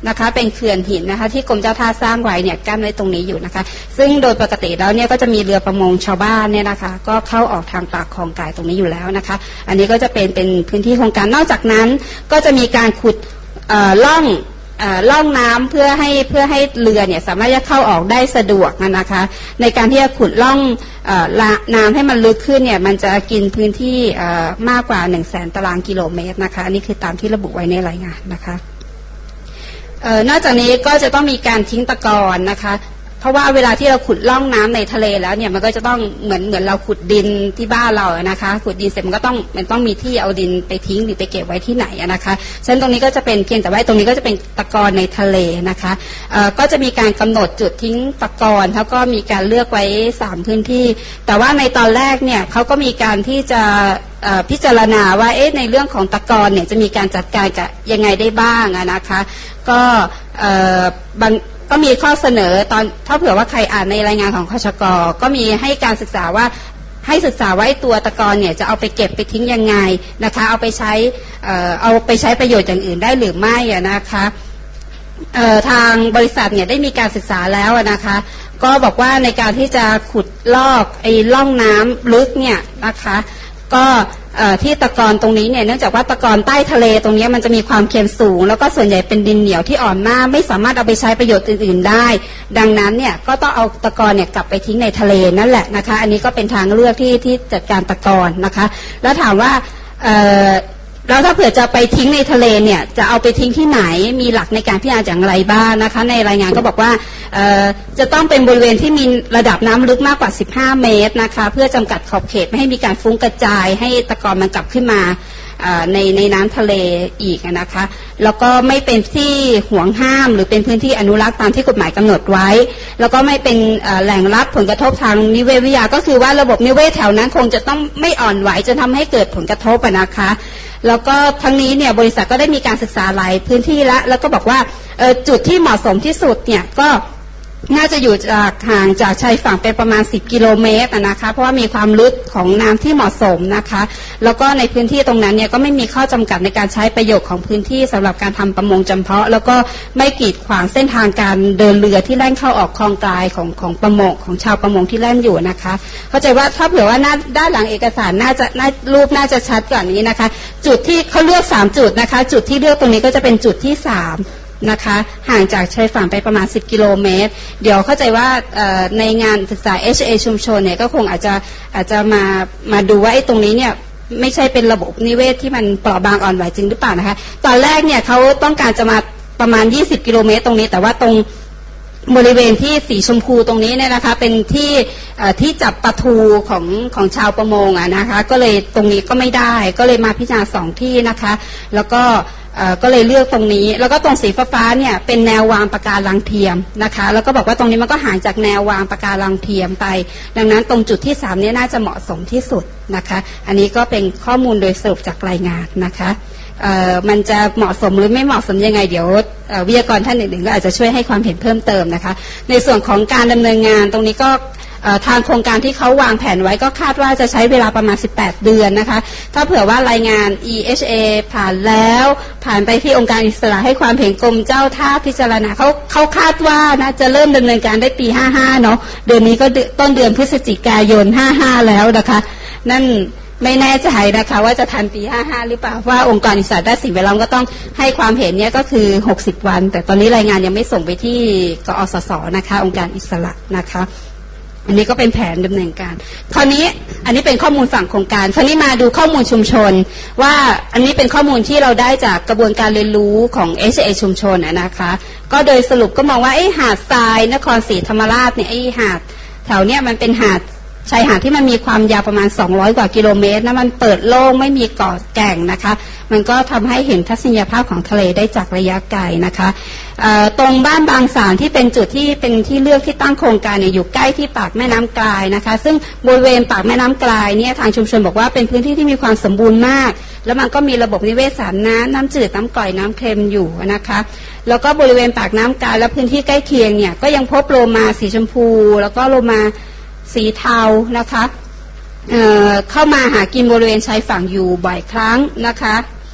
นะคะเป็นเขื่อนหินนะคะที่กรมเจ้าท่าสร้างไว้เนี่ยกั้นไว้ตรงนี้อยู่นะคะซึ่งโดยปกติแล้วเนี่ยก็จะมีเรือประมงชาวบ้านเนี่ยนะคะก็เข้าออกทางปากคลองกายตรงนี้อยู่แล้วนะคะอันนี้ก็จะเป็นเป็นพื้นที่โครงการนอกจากนั้นก็จะมีการขุดล่องล่องน้ำเพื่อให้เพื่อให้เรือเนี่ยสามารถจะเข้าออกได้สะดวกนะคะในการที่จะขุดล่องน้ำให้มันลึกขึ้นเนี่ยมันจะกินพื้นที่มากกว่าหนึ่งแสนตารางกิโลเมตรนะคะอันนี้คือตามที่ระบุไว้ในรายงานนะคะนอกจากนี้ก็จะต้องมีการทิ้งตะกอนนะคะเพราะว่าเวลาที่เราขุดล่องน้ำในทะเลแล้วเนี่ยมันก็จะต้องเหมือนเหมือนเราขุดดินที่บ้านเรานะคะขุดดินเสร็จมันก็ต้องมันต้องมีที่เอาดินไปทิ้งหรือไปเก็บไว้ที่ไหนนะคะฉะนั้นตรงนี้ก็จะเป็นเพียงแต่ว่าตรงนี้ก็จะเป็นตะกอนในทะเลนะคะก็จะมีการกำหนดจุดทิ้งตะกอนแล้วก็มีการเลือกไว้สามพื้นที่แต่ว่าในตอนแรกเนี่ยเขาก็มีการที่จะพิจารณาว่าเอ๊ะในเรื่องของตะกอนเนี่ยจะมีการจัดการกับยังไงได้บ้างนะคะก็บางก็มีข้อเสนอตอนถ้าเผื่อว่าใครอ่านในรายงานของคชก.ก็มีให้การศึกษาว่าให้ศึกษาว่าตัวตะกอนเนี่ยจะเอาไปเก็บไปทิ้งยังไงนะคะเอาไปใช้เอ่อเอาไปใช้ประโยชน์อย่างอื่นได้หรือไม่นะคะเอ่อทางบริษัทเนี่ยได้มีการศึกษาแล้วนะคะก็บอกว่าในการที่จะขุดลอกไอ้ล่องน้ำลึกเนี่ยนะคะก็ที่ตะกอนตรงนี้เนี่ยเนื่องจากว่าตะกอนใต้ทะเลตรงนี้มันจะมีความเค็มสูงแล้วก็ส่วนใหญ่เป็นดินเหนียวที่อ่อนมากไม่สามารถเอาไปใช้ประโยชน์อื่นๆได้ดังนั้นเนี่ยก็ต้องเอาตะกอนเนี่ยกลับไปทิ้งในทะเลนั่นแหละนะคะอันนี้ก็เป็นทางเลือกที่ที่จัดการตะกอนนะคะแล้วถามว่าแล้วถ้าเผื่อจะไปทิ้งในทะเลเนี่ยจะเอาไปทิ้งที่ไหนมีหลักในการพิจารณาอย่างไรบ้างนะคะในรายงานก็บอกว่าจะต้องเป็นบริเวณที่มีระดับน้ำลึกมากกว่าสิบห้าเมตรนะคะเพื่อจำกัดขอบเขตไม่ให้มีการฟุ้งกระจายให้ตะกอนมันกลับขึ้นมาในในน้ำทะเลอีกนะคะแล้วก็ไม่เป็นที่ห่วงห้ามหรือเป็นพื้นที่อนุรักษ์ตามที่กฎหมายกำหนดไว้แล้วก็ไม่เป็นแหล่งรับผลกระทบทางนิเวศวิทยาก็คือว่าระบบนิเวศแถวนั้นคงจะต้องไม่อ่อนไหวจนทำให้เกิดผลกระทบนะคะแล้วก็ทั้งนี้เนี่ยบริษัทก็ได้มีการศึกษาหลายพื้นที่แล้วแล้วก็บอกว่าจุดที่เหมาะสมที่สุดเนี่ยก็น่าจะอยู่จากห่างจากชายฝั่งไปประมาณสิบกิโลเมตรนะคะเพราะว่ามีความลึกของน้ำที่เหมาะสมนะคะแล้วก็ในพื้นที่ตรงนั้นเนี่ยก็ไม่มีข้อจำกัดในการใช้ประโยชน์ของพื้นที่สำหรับการทำประมงจำเพาะแล้วก็ไม่กีดขวางเส้นทางการเดินเรือที่แล่นเข้าออกคลองกลายของของประมงของชาวประมงที่แล่นอยู่นะคะเข้าใจว่าถ้าเผื่อว่าด้านหลังเอกสารน่าจะรูปน่าจะชัดกว่านี้นะคะจุดที่เขาเลือกสามจุดนะคะจุดที่เลือกตรงนี้ก็จะเป็นจุดที่สามนะคะห่างจากชายฝั่งไปประมาณสิบกิโลเมตรเดี๋ยวเข้าใจว่าในงานศึกษา เอช เอ ชุมชนเนี่ยก็คงอาจจะอาจจะมามาดูว่าไอ้ตรงนี้เนี่ยไม่ใช่เป็นระบบนิเวศที่มันเปราะบางอ่อนไหวจริงหรือเปล่านะคะตอนแรกเนี่ยเขาต้องการจะมาประมาณยี่สิบกิโลเมตรตรงนี้แต่ว่าตรงบริเวณที่สีชมพูตรงนี้เนี่ยนะคะเป็นที่ที่จับปลาทูของของชาวประมงอ่ะนะคะก็เลยตรงนี้ก็ไม่ได้ก็เลยมาพิจารณาสองที่นะคะแล้วก็ก็เลยเลือกตรงนี้แล้วก็ตรงสีฟ้าเนี่ยเป็นแนววางปะการังเทียมนะคะแล้วก็บอกว่าตรงนี้มันก็ห่างจากแนววางปะการังเทียมไปดังนั้นตรงจุดที่สามนี้น่าจะเหมาะสมที่สุดนะคะอันนี้ก็เป็นข้อมูลโดยสรุปจากรายงานนะคะมันจะเหมาะสมหรือไม่เหมาะสมยังไงเดี๋ยววิทยากรท่านอื่นๆก็อาจจะช่วยให้ความเห็นเพิ่มเติมนะคะในส่วนของการดำเนินงานตรงนี้ก็ทางโครงการที่เขาวางแผนไว้ก็คาดว่าจะใช้เวลาประมาณสิบแปดเดือนนะคะถ้าเผื่อว่ารายงาน อี เอช เอ ผ่านแล้วผ่านไปที่องค์การอิสระให้ความเห็นกรมเจ้าท่าพิจารณาเขาเขาคาดว่านะจะเริ่มดำเนินการได้ปีห้าห้าเนาะเดือนนี้ก็ต้นเดือนพฤศจิกายนห้าห้าแล้วนะคะนั่นไม่แน่ใจนะคะว่าจะทันปีห้าห้าหรือเปล่าว่าองค์การอิสระด้านสิ่งแวดล้อมก็ต้องให้ความเห็นเนี่ยก็คือหกสิบวันแต่ตอนนี้รายงานยังไม่ส่งไปที่กอสสนะคะองค์การอิสระนะคะอันนี้ก็เป็นแผนดำเนินการคราวนี้อันนี้เป็นข้อมูลฝั่งโครงการคราวนี้มาดูข้อมูลชุมชนว่าอันนี้เป็นข้อมูลที่เราได้จากกระบวนการเรียนรู้ของ เอช เอ ชุมชนนะคะก็โดยสรุปก็มองว่าไอ้หาดทรายนครศรีธรรมราชเนี่ยไอ้หาดแถวเนี้ยมันเป็นหาดชายหาดที่มันมีความยาวประมาณสองร้อยกว่ากิโลเมตรนะมันเปิดโล่งไม่มีเกาะแก่งนะคะมันก็ทำให้เห็นทัศนียภาพของทะเลได้จากระยะไกลนะคะตรงบ้านบางสารที่เป็นจุดที่เป็นที่เลือกที่ตั้งโครงการเนี่ยอยู่ใกล้ที่ปากแม่น้ำกลายนะคะซึ่งบริเวณปากแม่น้ำกลายเนี่ยทางชุมชนบอกว่าเป็นพื้นที่ที่มีความสมบูรณ์มากแล้วมันก็มีระบบนิเวศสารน้ำน้ำจืดน้ำกร่อยน้ำเค็มอยู่นะคะแล้วก็บริเวณปากน้ำกลายและพื้นที่ใกล้เคียงเนี่ยก็ยังพบโลมาสีชมพูแล้วก็โลมาสีเทานะคะเอ่อเข้ามาหากินบริเวณชายฝั่งอยู่บ่อยครั้งนะคะ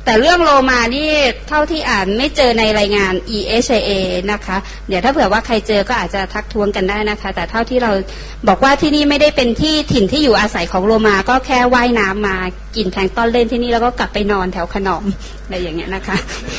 แต่เรื่องโลมานี่เท่าที่อ่านไม่เจอในรายงาน อี เอช เอ นะคะเดี๋ยวถ้าเผื่อว่าใครเจอก็อาจจะทักท้วงกันได้นะคะแต่เท่าที่เราบอกว่าที่นี่ไม่ได้เป็นที่ถิ่นที่อยู่อาศัยของโลมาก็แค่ว่ายน้ำมากินแพลงก์ตอนเล่นที่นี่แล้วก็กลับไปนอนแถวขนอมอะไรอย่างเงี้ยนะคะ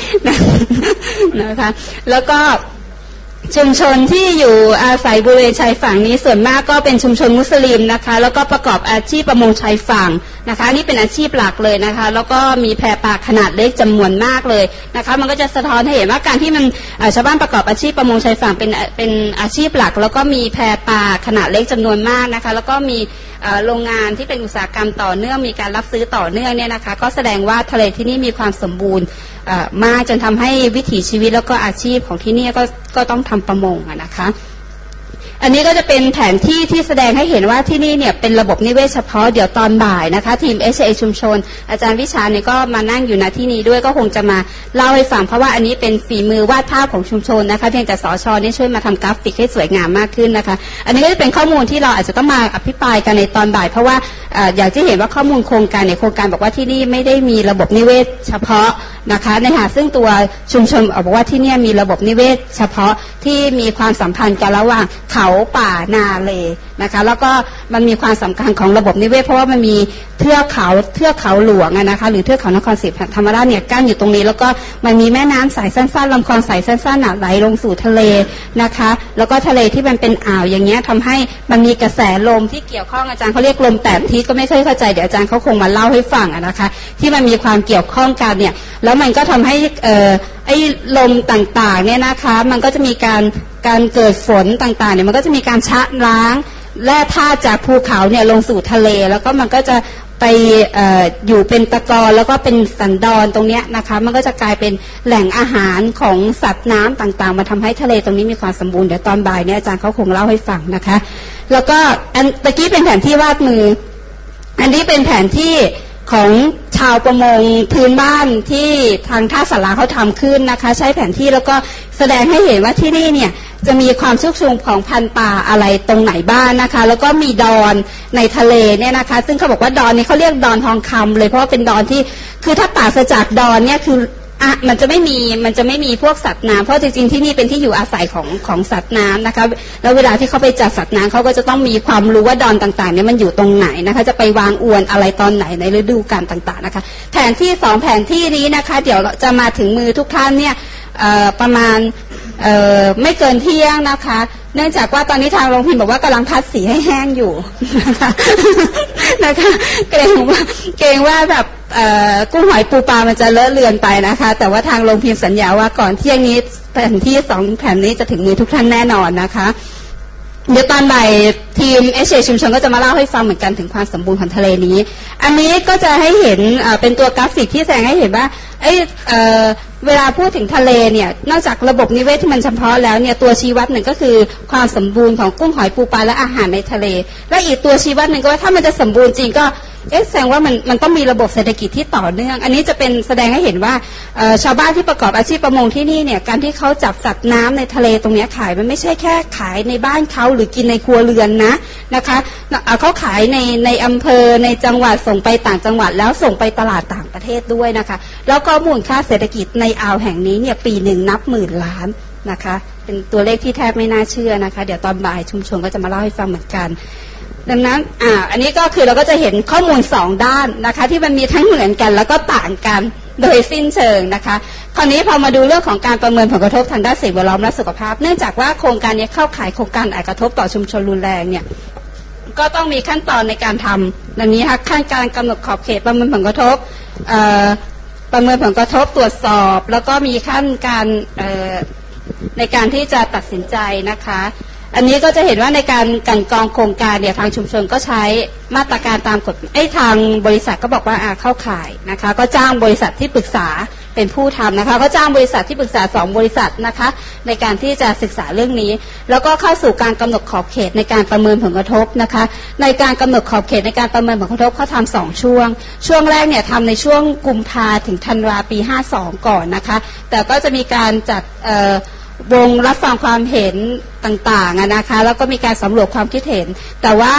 นะคะแล้วก็ชุมชนที่อยู่อาศัยบริเวณชายฝั่งนี้ส่วนมากก็เป็นชุมชนมุสลิมนะคะแล้วก็ประกอบอาชีพประมงชายฝั่งนะคะนี่เป็นอาชีพหลักเลยนะคะแล้วก็มีแพปลาขนาดเล็กจำนวนมากเลยนะคะมันก็จะสะท้อนให้เห็นว่าการที่มันชาวบ้านประกอบอาชีพประมงชายฝั่งเป็นเป็นอาชีพหลักแล้วก็มีแพปลาขนาดเล็กจำนวนมากนะคะแล้วก็มีโรงงานที่เป็นอุตสาหกรรมต่อเนื่องมีการรับซื้อต่อเนื่องเนี่ยนะคะก็แสดงว่าทะเลที่นี่มีความสมบูรณ์มากจนทำให้วิถีชีวิตแล้วก็อาชีพของที่นี่ก็ก็ต้องทำประมงนะคะอันนี้ก็จะเป็นแผนที่ที่แสดงให้เห็นว่าที่นี่เนี่ยเป็นระบบนิเวศเฉพาะเดี๋ยวตอนบ่ายนะคะทีม เอช เอ ชุมชนอาจารย์วิชาเนี่ยก็มานั่งอยู่ณที่นี้ด้วยก็คงจะมาเล่าให้ฟังเพราะว่าอันนี้เป็นฝีมือวาดภาพของชุมชนนะคะเพียงแต่สช.นี่ช่วยมาทำกราฟิกให้สวยงามมากขึ้นนะคะอันนี้ก็จะเป็นข้อมูลที่เราอาจจะต้องมาอภิปรายกันในตอนบ่ายเพราะว่าอย่างที่เห็นว่าข้อมูลโครงการเนี่ยโครงการบอกว่าที่นี่ไม่ได้มีระบบนิเวศเฉพาะนะคะในหาซึ่งตัวชุมชนบอกว่าที่นี่มีระบบนิเวศเฉพาะที่มีความสัมพันธ์กันระหว่างเขาป่านาเลนะคะแล้วก็มันมีความสำคัญของระบบนิเวศเพราะว่ามันมีเทือกเขาเทือกเขาหลวงนะคะหรือเทือกเขานครศรีธรรมราชเนี่ยกั้นอยู่ตรงนี้แล้วก็มันมีแม่น้ำสายสั้นๆลำคลองสายสั้นๆไหลลงสู่ทะเลนะคะแล้วก็ทะเลที่มันเป็นอ่าวอย่างเงี้ยทำให้มันมีกระแสลมที่เกี่ยวข้องอาจารย์เขาเรียกลมแปดทิศก็ไม่ค่อยเข้าใจเดี๋ยวอาจารย์เขาคงมาเล่าให้ฟังนะคะที่มันมีความเกี่ยวข้องกันเนี่ยแล้วมันก็ทำให้เอ่อไอ้ลมต่างๆเนี่ยนะคะมันก็จะมีการการเกิดฝนต่างๆเนี่ยมันก็จะมีการชะล้างแร่ธาตุจากภูเขาเนี่ยลงสู่ทะเลแล้วก็มันก็จะไปเอ่ออยู่เป็นตะกอนแล้วก็เป็นสันดอนตรงเนี้ยนะคะมันก็จะกลายเป็นแหล่งอาหารของสัตว์น้ำต่างๆมาทำให้ทะเลตรงนี้มีความสมบูรณ์เดี๋ยวตอนบ่ายเนี่ยอาจารย์เขาคงเล่าให้ฟังนะคะแล้วก็อันตะกี้เป็นแผนที่วาดมืออันนี้เป็นแผนที่ของชาวประมงพื้นบ้านที่ทางท่าสาราเขาทำขึ้นนะคะใช้แผนที่แล้วก็แสดงให้เห็นว่าที่นี่เนี่ยจะมีความชุกชุมของพันธุ์ปลาอะไรตรงไหนบ้างนะคะแล้วก็มีดอนในทะเลเนี่ยนะคะซึ่งเขาบอกว่าดอนนี้เขาเรียกดอนทองคำเลยเพราะว่าเป็นดอนที่คือถ้าปราศจากดอนเนี่ยคืออ่ะมันจะไม่มีมันจะไม่มีพวกสัตว์น้ำเพราะจริงๆที่นี่เป็นที่อยู่อาศัยของของสัตว์น้ำนะคะแล้วเวลาที่เขาไปจับสัตว์น้ำเขาก็จะต้องมีความรู้ว่าดอนต่างๆเนี่ยมันอยู่ตรงไหนนะคะจะไปวางอวนอะไรตอนไหนในฤดูกาลต่างๆนะคะแผนที่สองแผนที่นี้นะคะเดี๋ยวจะมาถึงมือทุกท่านเนี่ยประมาณไม่เกินเที่ยงนะคะเนื่องจากว่าตอนนี้ทางโรงพิมพ์บอกว่ากำลังพัดสีให้แห้งอยู่นะคะนะคะเกรงว่าเกรงว่าแบบกุ้งหอยปูปลามันจะเลอะเลือนไปนะคะแต่ว่าทางโรงพิมพ์สัญญาว่าก่อนเที่ยงนี้แผนที่สองแผนนี้จะถึงมือทุกท่านแน่นอนนะคะเดี๋ยวตอนบ่ายทีมเอชเอชุมชนก็จะมาเล่าให้ฟังเหมือนกันถึงความสมบูรณ์ของทะเลนี้อันนี้ก็จะให้เห็นเป็นตัวกราฟิกที่แสดงให้เห็นว่าไอ้เวลาพูดถึงทะเลเนี่ยนอกจากระบบนิเวศที่มันเฉพาะแล้วเนี่ยตัวชี้วัดหนึ่งก็คือความสมบูรณ์ของกุ้งหอยปูปลาและอาหารในทะเลและอีกตัวชี้วัดหนึ่งก็ว่าถ้ามันจะสมบูรณ์จริงก็เอ๊ะแสดงว่ามันมันต้องมีระบบเศรษฐกิจที่ต่อเนื่องอันนี้จะเป็นแสดงให้เห็นว่าชาวบ้านที่ประกอบอาชีพประมงที่นี่เนี่ยการที่เขาจับสัตว์น้ำในทะเลตรงนี้ขายมันไม่ใช่แค่ขายในบ้านเขาหรือกินในครัวเรือนนะนะคะเขาขายในในอำเภอในจังหวัดส่งไปต่างจังหวัดแล้วส่งไปตลาดต่างประเทศด้วยนะคะแล้วก็มูลค่าเศรษฐกิจในอ่าวแห่งนี้เนี่ยปีหนึ่งนับหมื่นล้านนะคะเป็นตัวเลขที่แทบไม่น่าเชื่อนะคะเดี๋ยวตอนบ่ายชุมชนก็จะมาเล่าให้ฟังเหมือนกันดังนั้นอ่าอันนี้ก็คือเราก็จะเห็นข้อมูลสองด้านนะคะที่มันมีทั้งเหมือนกันแล้วก็ต่างกันโดยสิ้นเชิงนะคะคราวนี้พอมาดูเรื่องของการประเมินผลกระทบทางด้านสิ่งแวดล้อมและสุขภาพเนื่องจากว่าโครงการนี้เข้าข่ายโครงการอาจกระทบต่อชุมชนรุนแรงเนี่ยก็ต้องมีขั้นตอนในการทำดังนี้ค่ะขั้นการกำหนดขอบเขตประเมินผลกระทบประเมินผลกระทบตรวจสอบแล้วก็มีขั้นการในการที่จะตัดสินใจนะคะอันนี้ก็จะเห็นว่าในการกันกองโครงการเนี่ยทางชุมชนก็ใช้มาตรการตามกฎไอ้ทางบริษัทก็บอกว่าเข้าข่ายนะคะก็จ้างบริษัทที่ปรึกษาเป็นผู้ทำนะคะก็จ้างบริษัทที่ปรึกษาสองบริษัทนะคะในการที่จะศึกษาเรื่องนี้แล้วก็เข้าสู่การกำหนดขอบเขตในการประเมินผลกระทบนะคะในการกำหนดขอบเขตในการประเมินผลกระทบเขาทำสองช่วงช่วงแรกเนี่ยทำในช่วงกุมภาถึงธันวาปีห้าสองก่อนนะคะแต่ก็จะมีการจัดวงรับฟังความเห็นต่างๆนะคะแล้วก็มีการสำรวจความคิดเห็นแต่ว่า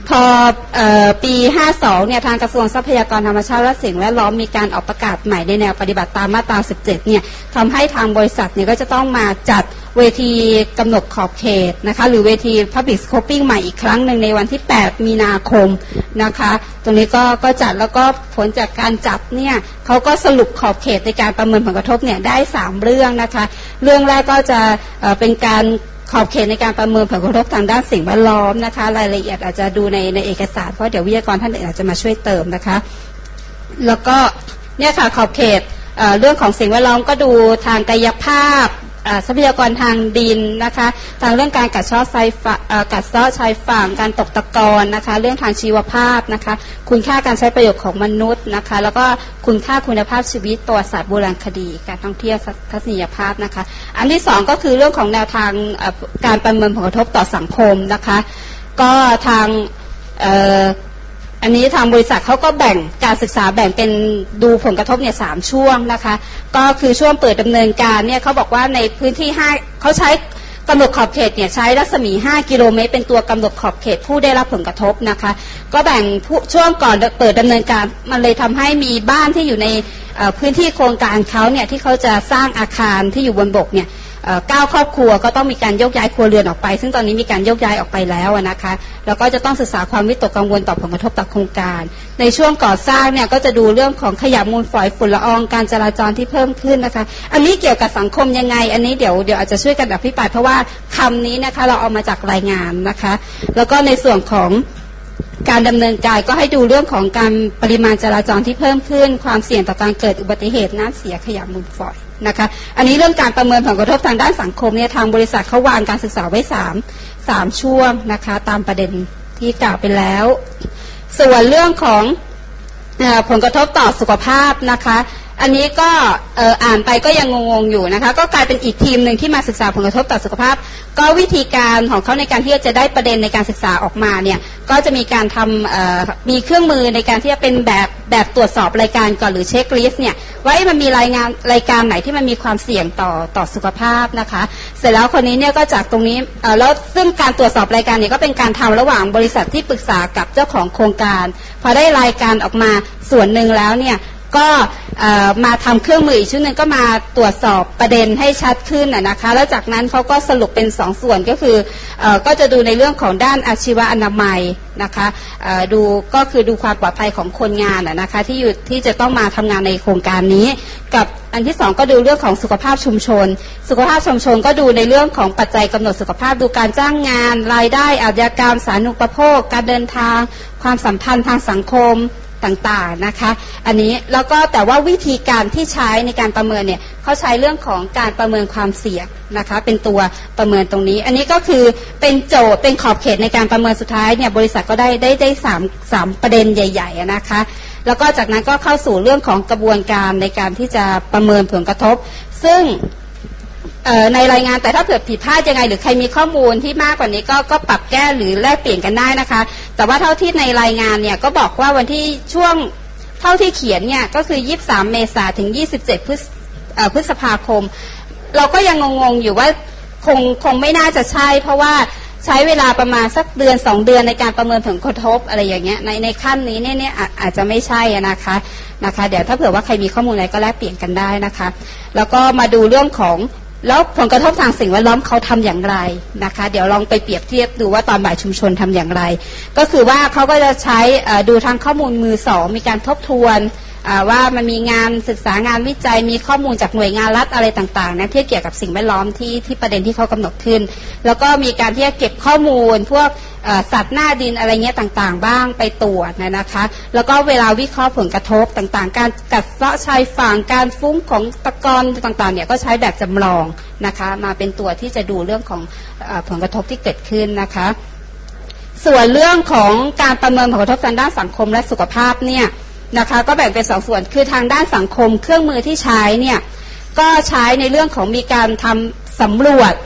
พอเอ่อปีห้าสองเนี่ยทางกระทรวงทรัพยากรธรรมชาติและสิ่งแวดล้อมมีการออกประกาศใหม่ในแนวปฏิบัติตามมาตราสิบเจ็ดเนี่ยทำให้ทางบริษัทเนี่ยก็จะต้องมาจัดเวทีกำหนดขอบเขตนะคะหรือเวที Public Scoping ใหม่อีกครั้งหนึ่งในวันที่แปดมีนาคมนะคะตรงนี้ก็ก็จัดแล้วก็ผลจากการจัดเนี่ยเขาก็สรุปขอบเขตในการประเมินผลกระทบเนี่ยได้สามเรื่องนะคะเรื่องแรกก็จะเอ่อเป็นการขอบเขตในการประเมินผลกระทบทางด้านสิ่งแวดล้อมนะคะรายละเอียดอาจจะดูในในเอกสารเพราะเดี๋ยววิทยากรท่านอื่นอาจจะมาช่วยเติมนะคะแล้วก็เนี่ยค่ะขอบเขต เอ่อ เรื่องของสิ่งแวดล้อมก็ดูทางกายภาพทรัพยากรทางดินนะคะทางเรื่องการกัดเซาะชายฝั่งกัดเซาะชายฝั่งการตกตะกอนนะคะเรื่องทางชีวภาพนะคะคุณค่าการใช้ประโยชน์ของมนุษย์นะคะแล้วก็คุณค่าคุณภาพชีวิตประวัติศาสตร์โบราณคดีการท่องเที่ยวทัศนียภาพนะคะอันที่สองก็คือเรื่องของแนวทางการประเมินผลกระทบต่อสังคมนะคะก็ทางอันนี้ทางบริษัทเขาก็แบ่งการศึกษาแบ่งเป็นดูผลกระทบเนี่ยสามช่วงนะคะก็คือช่วงเปิดดำเนินการเนี่ยเขาบอกว่าในพื้นที่ห้าเขาใช้กำหนดขอบเขตเนี่ยใช้รัศมีห้ากิโลเมตรเป็นตัวกำหนดขอบเขตผู้ได้รับผลกระทบนะคะก็แบ่งช่วงก่อนเปิดดำเนินการมันเลยทำให้มีบ้านที่อยู่ในพื้นที่โครงการเขาเนี่ยที่เขาจะสร้างอาคารที่อยู่บนบกเนี่ยเก้าครอบครัวก็ต้องมีการยกย้ายครัวเรือนออกไปซึ่งตอนนี้มีการยกย้ายออกไปแล้วนะคะแล้วก็จะต้องศึกษาความวิตกกังวลต่อผลกระทบต่อโครงการในช่วงก่อสร้างเนี่ยก็จะดูเรื่องของขยะมูลฝอยฝุ่นละอองการจราจรที่เพิ่มขึ้นนะคะอันนี้เกี่ยวกับสังคมยังไงอันนี้เดี๋ยวเดี๋ยวอาจจะช่วยกันอภิปรายเพราะว่าคำนี้นะคะเราเอามาจากรายงานนะคะแล้วก็ในส่วนของการดำเนินการก็ให้ดูเรื่องของการปริมาณจราจรที่เพิ่มขึ้นความเสี่ยงต่อการเกิดอุบัติเหตุน้ำเสียขยะมูลฝอยนะคะอันนี้เรื่องการประเมินผลกระทบทางด้านสังคมเนี่ยทางบริษัทเขาวางการศึกษาไว้สามสามช่วงนะคะตามประเด็นที่กล่าวไปแล้วส่วนเรื่องของเอ่อผลกระทบต่อสุขภาพนะคะอันนี้ก็เอ่ออ่านไปก็ยังงงๆอยู่นะคะก็กลายเป็นอีกทีมหนึ่งที่มาศึกษาผลกระทบต่อสุขภาพก็วิธีการของเขาในการที่จะได้ประเด็นในการศึกษาออกมาเนี่ยก็จะมีการทำเอ่อมีเครื่องมือในการที่จะเป็นแบบแบบตรวจสอบรายการก่อนหรือเช็คลิสต์เนี่ยว่ามันมีรายงานรายการไหนที่มันมีความเสี่ยงต่อต่อสุขภาพนะคะเสร็จแล้วคนนี้เนี่ยก็จากตรงนี้เอ่อแล้วซึ่งการตรวจสอบรายการเนี่ยก็เป็นการทำระหว่างบริษัทที่ปรึกษากับเจ้าของโครงการพอได้รายการออกมาส่วนหนึ่งแล้วเนี่ยก็มาทำเครื่องมืออีกชุดหนึ่งก็มาตรวจสอบประเด็นให้ชัดขึ้นนะคะแล้วจากนั้นเขาก็สรุปเป็นสองส่วนก็คือก็จะดูในเรื่องของด้านอาชีวอนามัยนะคะดูก็คือดูความปลอดภัยของคนงานนะคะที่อยู่ที่จะต้องมาทำงานในโครงการนี้กับอันที่สองก็ดูเรื่องของสุขภาพชุมชนสุขภาพชุมชนก็ดูในเรื่องของปัจจัยกำหนดสุขภาพดูการจ้างงานรายได้อาชญากรรมสาธารณูปโภคการเดินทางความสัมพันธ์ทางสังคมต่างๆนะคะอันนี้แล้วก็แต่ว่าวิธีการที่ใช้ในการประเมินเนี่ยเขาใช้เรื่องของการประเมินความเสี่ยงนะคะเป็นตัวประเมินตรงนี้อันนี้ก็คือเป็นโจทย์เป็นขอบเขตในการประเมินสุดท้ายเนี่ยบริษัทก็ได้ได้ได้สามสามประเด็นใหญ่ๆนะคะแล้วก็จากนั้นก็เข้าสู่เรื่องของกระบวนการในการที่จะประเมินผลกระทบซึ่งในรายงานแต่ถ้าเกิดผิดพลาดยังไงหรือใครมีข้อมูลที่มากกว่านี้ก็ก็ปรับแก้หรือแลกเปลี่ยนกันได้นะคะแต่ว่าเท่าที่ในรายงานเนี่ยก็บอกว่าวันที่ช่วงเท่าที่เขียนเนี่ยก็คือยี่สิบสามเมษายนถึงยี่สิบเจ็ดพฤษพฤษภาคมเราก็ยังงงๆอยู่ว่าคงคงไม่น่าจะใช่เพราะว่าใช้เวลาประมาณสักเดือนสองเดือนในการประเมินผลกระทบอะไรอย่างเงี้ยในในขั้นนี้เนี่ยเนี่ยอาจจะไม่ใช่นะคะนะคะเดี๋ยวถ้าเผื่อว่าใครมีข้อมูลอะไรก็แลกเปลี่ยนกันได้นะคะแล้วก็มาดูเรื่องของแล้วผลกระทบทางสิ่งแวดล้อมเขาทำอย่างไรนะคะเดี๋ยวลองไปเปรียบเทียบดูว่าตอนบ่ายชุมชนทำอย่างไรก็คือว่าเขาก็จะใช้ดูทางข้อมูลมือสองมีการทบทวนว่ามันมีงานศึกษางานวิจัยมีข้อมูลจากหน่วยงานรัฐอะไรต่างๆนะที่เกี่ยวกับสิ่งแวดล้อมที่ที่ประเด็นที่เขากำหนดขึ้นแล้วก็มีการที่จะเก็บข้อมูลพวกสัตว์หน้าดินอะไรเงี้ยต่างๆบ้างไปตรวจนะนะคะแล้วก็เวลาวิเคราะห์ผลกระทบต่างๆการกัดเซาะชายฝั่งการฟุ้งของตะกอนต่างๆเนี่ยก็ใช้แบบจำลองนะคะมาเป็นตัวที่จะดูเรื่องของผลกระทบที่เกิดขึ้นนะคะส่วนเรื่องของการประเมินผลกระทบทางด้านสังคมและสุขภาพเนี่ยนะคะก็แบ่งเป็นสองส่วนคือทางด้านสังคมเครื่องมือที่ใช้เนี่ยก็ใช้ในเรื่องของมีการทำสำรวจ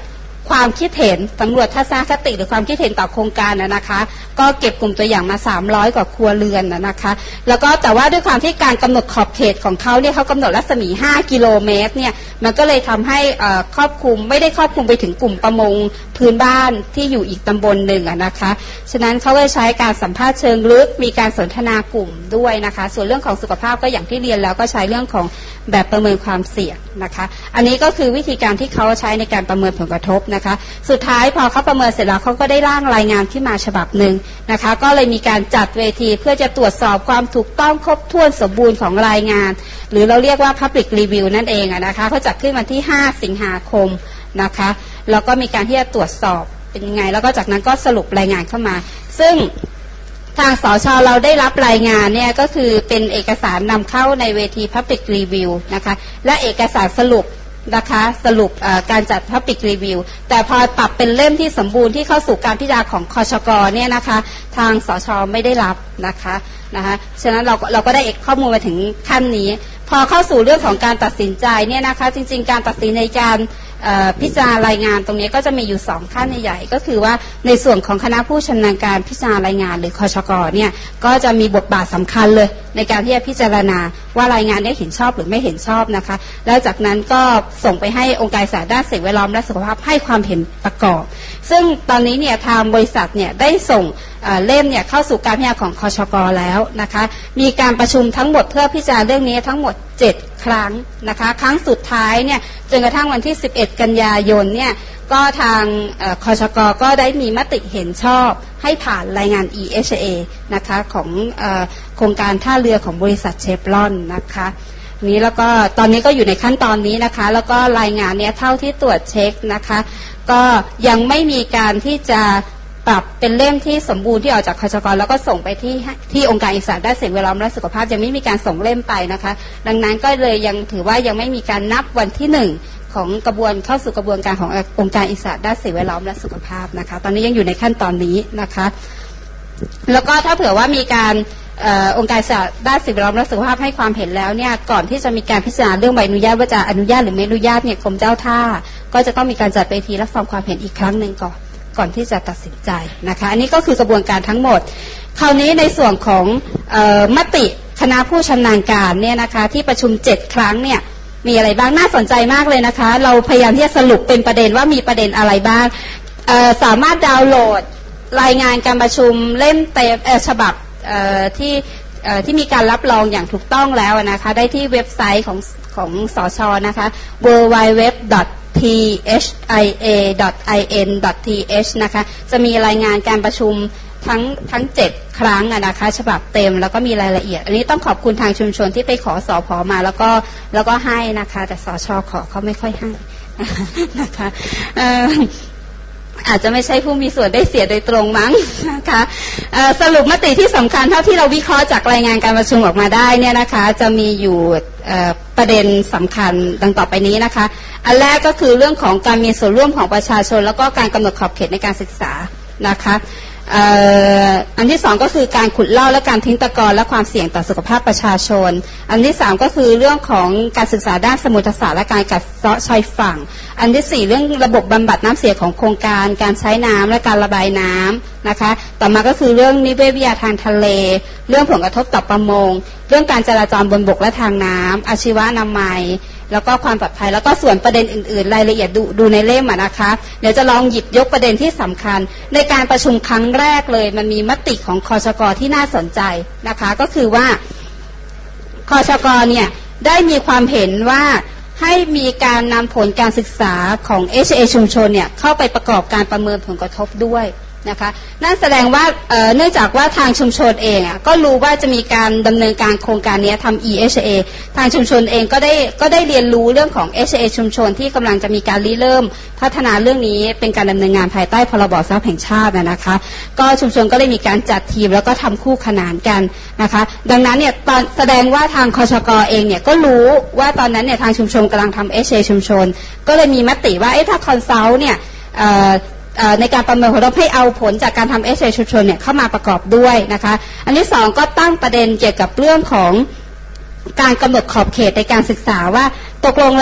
ความคิดเห็นสำรวจทัศนคติหรือความคิดเห็นต่อโครงการนะนะคะก็เก็บกลุ่มตัวอย่างมาสามร้อยกว่าครัวเรือนนะนะคะแล้วก็แต่ว่าด้วยความที่การกำหนดขอบเขตของเขาเนี่ยเขากำหนดรัศมีห้ากิโลเมตรเนี่ยมันก็เลยทำให้ครอบคลุมไม่ได้ครอบคลุมไปถึงกลุ่มประมงพื้นบ้านที่อยู่อีกตำบลหนึ่งนะคะฉะนั้นเขาก็ใช้การสัมภาษณ์เชิงลึกมีการสนทนากลุ่มด้วยนะคะส่วนเรื่องของสุขภาพก็อย่างที่เรียนแล้วก็ใช้เรื่องของแบบประเมินความเสี่ยงนะคะอันนี้ก็คือวิธีการที่เขาใช้ในการประเมินผลกระทบนะคะสุดท้ายพอเขาประเมินเสร็จแล้วเขาก็ได้ร่างรายงานที่มาฉบับหนึ่งนะคะก็เลยมีการจัดเวทีเพื่อจะตรวจสอบความถูกต้องครบถ้วนสมบูรณ์ของรายงานหรือเราเรียกว่า Public Review นั่นเองนะคะเขาจัดขึ้นวันที่ห้าสิงหาคมนะคะแล้วก็มีการที่จะตรวจสอบเป็นยังไงแล้วก็จากนั้นก็สรุปรายงานเข้ามาซึ่งทางสช.เราได้รับรายงานเนี่ยก็คือเป็นเอกสารนำเข้าในเวที Public Review นะคะและเอกสารสรุปนะคะสรุปการจัด Public Review แต่พอปรับเป็นเล่มที่สมบูรณ์ที่เข้าสู่การพิจารณาของคชก.เนี่ยนะคะทางสช.ไม่ได้รับนะคะนะคะฉะนั้นเราเราก็ได้ข้อมูลมาถึงขั้นนี้พอเข้าสู่เรื่องของการตัดสินใจเนี่ยนะคะจริงๆการตัดสินในการพิจารณารายงานตรงนี้ก็จะมีอยู่สองขั้นใหญ่ๆก็คือว่าในส่วนของคณะผู้ชำนาญการพิจารณารายงานหรือคชก.เนี่ยก็จะมีบทบาทสำคัญเลยในการที่จะพิจารณาว่ารายงานนี้เห็นชอบหรือไม่เห็นชอบนะคะแล้วจากนั้นก็ส่งไปให้องค์การสาธารณสุขด้านสิ่งแวดล้อมและสุขภาพให้ความเห็นประกอบซึ่งตอนนี้เนี่ยทางบริษัทเนี่ยได้ส่งเล่มเนี่ยเข้าสู่การพิจารณาของคชก.แล้วนะคะมีการประชุมทั้งหมดเพื่อพิจารณาเรื่องนี้ทั้งหมดเจ็ดครั้งนะคะครั้งสุดท้ายเนี่ยจนกระทั่งวันที่สิบเอ็ดกันยายนเนี่ยก็ทางคชก.ก็ได้มีมติเห็นชอบให้ผ่านรายงาน อี เอช เอ นะคะของโครงการท่าเรือของบริษัทเชฟรอนนะคะนี้แล้วก็ตอนนี้ก็อยู่ในขั้นตอนนี้นะคะแล้วก็รายงานเนี้ยเท่าที่ตรวจเช็คนะคะก็ยังไม่มีการที่จะปรับเป็นเล่มที่สมบูรณ์ที่ออกจากคชก.แล้วก็ส่งไปที่ที่องค์การอิสระด้านสิ่งแวดล้อมและสุขภาพยังไม่มีการส่งเล่มไปนะคะดังนั้นก็เลยยังถือว่ายังไม่มีการนับวันที่หนึ่งของกระบวนเข้าสู่กระบวนการขององค์การอิสระด้านสิ่งแวดล้อมและสุขภาพนะคะตอนนี้ยังอยู่ในขั้นตอนนี้นะคะแล้วก็ถ้าเผื่อว่ามีการองค์การอิสระด้านสิ่งแวดล้อมและสุขภาพให้ความเห็นแล้วเนี่ยก่อนที่จะมีการพิจารณาเรื่องใบอนุญาตว่าจะอนุญาตหรือไม่อนุญาตเนี่ยกรมเจ้าท่าก็จะต้องมีการจัดเวทีรับฟังความเห็นอีกครั้งหนึ่งก่อนก่อนที่จะตัดสินใจนะคะอันนี้ก็คือกระบวนการทั้งหมดคราวนี้ในส่วนของเอ่อมติคณะผู้ชำนาญการเนี่ยนะคะที่ประชุมเจ็ดครั้งเนี่ยมีอะไรบ้างน่าสนใจมากเลยนะคะเราพยายามที่จะสรุปเป็นประเด็นว่ามีประเด็นอะไรบ้างเอ่อสามารถดาวน์โหลดรายงานการประชุมเล่มเต็มเอ่อฉบับเอ่อที่เอ่อที่มีการรับรองอย่างถูกต้องแล้วนะคะได้ที่เว็บไซต์ของของสช.นะคะ ดับเบิลยู ดับเบิลยู ดับเบิลยู ดอท ที เอช ไอ เอ ดอท ไอ เอ็น ดอท ที เอช นะคะจะมีรายงานการประชุมทั้งทั้งเจ็ดครั้งนะคะฉบับเต็มแล้วก็มีรายละเอียดอันนี้ต้องขอบคุณทางชุมชนที่ไปขอสผมาแล้วก็แล้วก็ให้นะคะแต่สช.ขอเขาไม่ค่อยให้นะคะอาจจะไม่ใช่ผู้มีส่วนได้เสียโดยตรงมั้งนะคะสรุปมติที่สำคัญเท่าที่เราวิเคราะห์จากรายงานการประชุมออกมาได้เนี่ยนะคะจะมีอยู่ประเด็นสำคัญดังต่อไปนี้นะคะอันแรกก็คือเรื่องของการมีส่วนร่วมของประชาชนแล้วก็การกำหนดขอบเขตในการศึกษานะคะอันที่สองก็คือการขุดลอกและการทิ้งตะกอนและความเสี่ยงต่อสุขภาพประชาชนอันที่สามก็คือเรื่องของการศึกษาด้านสมุทรศาสตร์และการกัดเซาะชายฝั่งอันที่สี่เรื่องระบบบำบัดน้ำเสียของโครงการการใช้น้ำและการระบายน้ำนะคะต่อมาก็คือเรื่องนิเวศวิทยาทางทะเลเรื่องผลกระทบต่อประมงเรื่องการจราจรบนบกและทางน้ำอาชีวะอนามัยแล้วก็ความปลอดภัยแล้วก็ส่วนประเด็นอื่นๆรายละเอียดดูดูในเล่มนะคะเดี๋ยวจะลองหยิบยกประเด็นที่สำคัญในการประชุมครั้งแรกเลยมันมีมติของคชก.ที่น่าสนใจนะคะก็คือว่าคชก.เนี่ยได้มีความเห็นว่าให้มีการนำผลการศึกษาของ เอช เอ ชุมชนเนี่ยเข้าไปประกอบการประเมินผลกระทบด้วยนะคะนั่นแสดงว่า เอ่อ เนื่องจากว่าทางชุมชนเองอ่ะก็รู้ว่าจะมีการดำเนินการโครงการนี้ทำ อี เอช เอ ทางชุมชนเองก็ได้ก็ได้เรียนรู้เรื่องของ เอช เอ ชุมชนที่กำลังจะมีการริเริ่มพัฒนาเรื่องนี้เป็นการดำเนินงานภายใต้พรบทรัพย์แห่งชาตินะคะก็ชุมชนก็ได้มีการจัดทีมแล้วก็ทำคู่ขนานกันนะคะดังนั้นเนี่ยตอนแสดงว่าทางคชก.เองเนี่ยก็รู้ว่าตอนนั้นเนี่ยทางชุมชนกำลังทำ เอช เอ ชุมชนก็เลยมีมติว่าเอ๊ะถ้าคอนซัลท์เนี่ยในการประเมินผลให้เอาผลจากการทำ เอช เอ ชุมชนเนี่ยเข้ามาประกอบด้วยนะคะอันที่สองก็ตั้งประเด็นเกี่ยวกับเรื่องของการกำหนดขอบเขตในการศึกษาว่าตกลงแล้วเนี่ย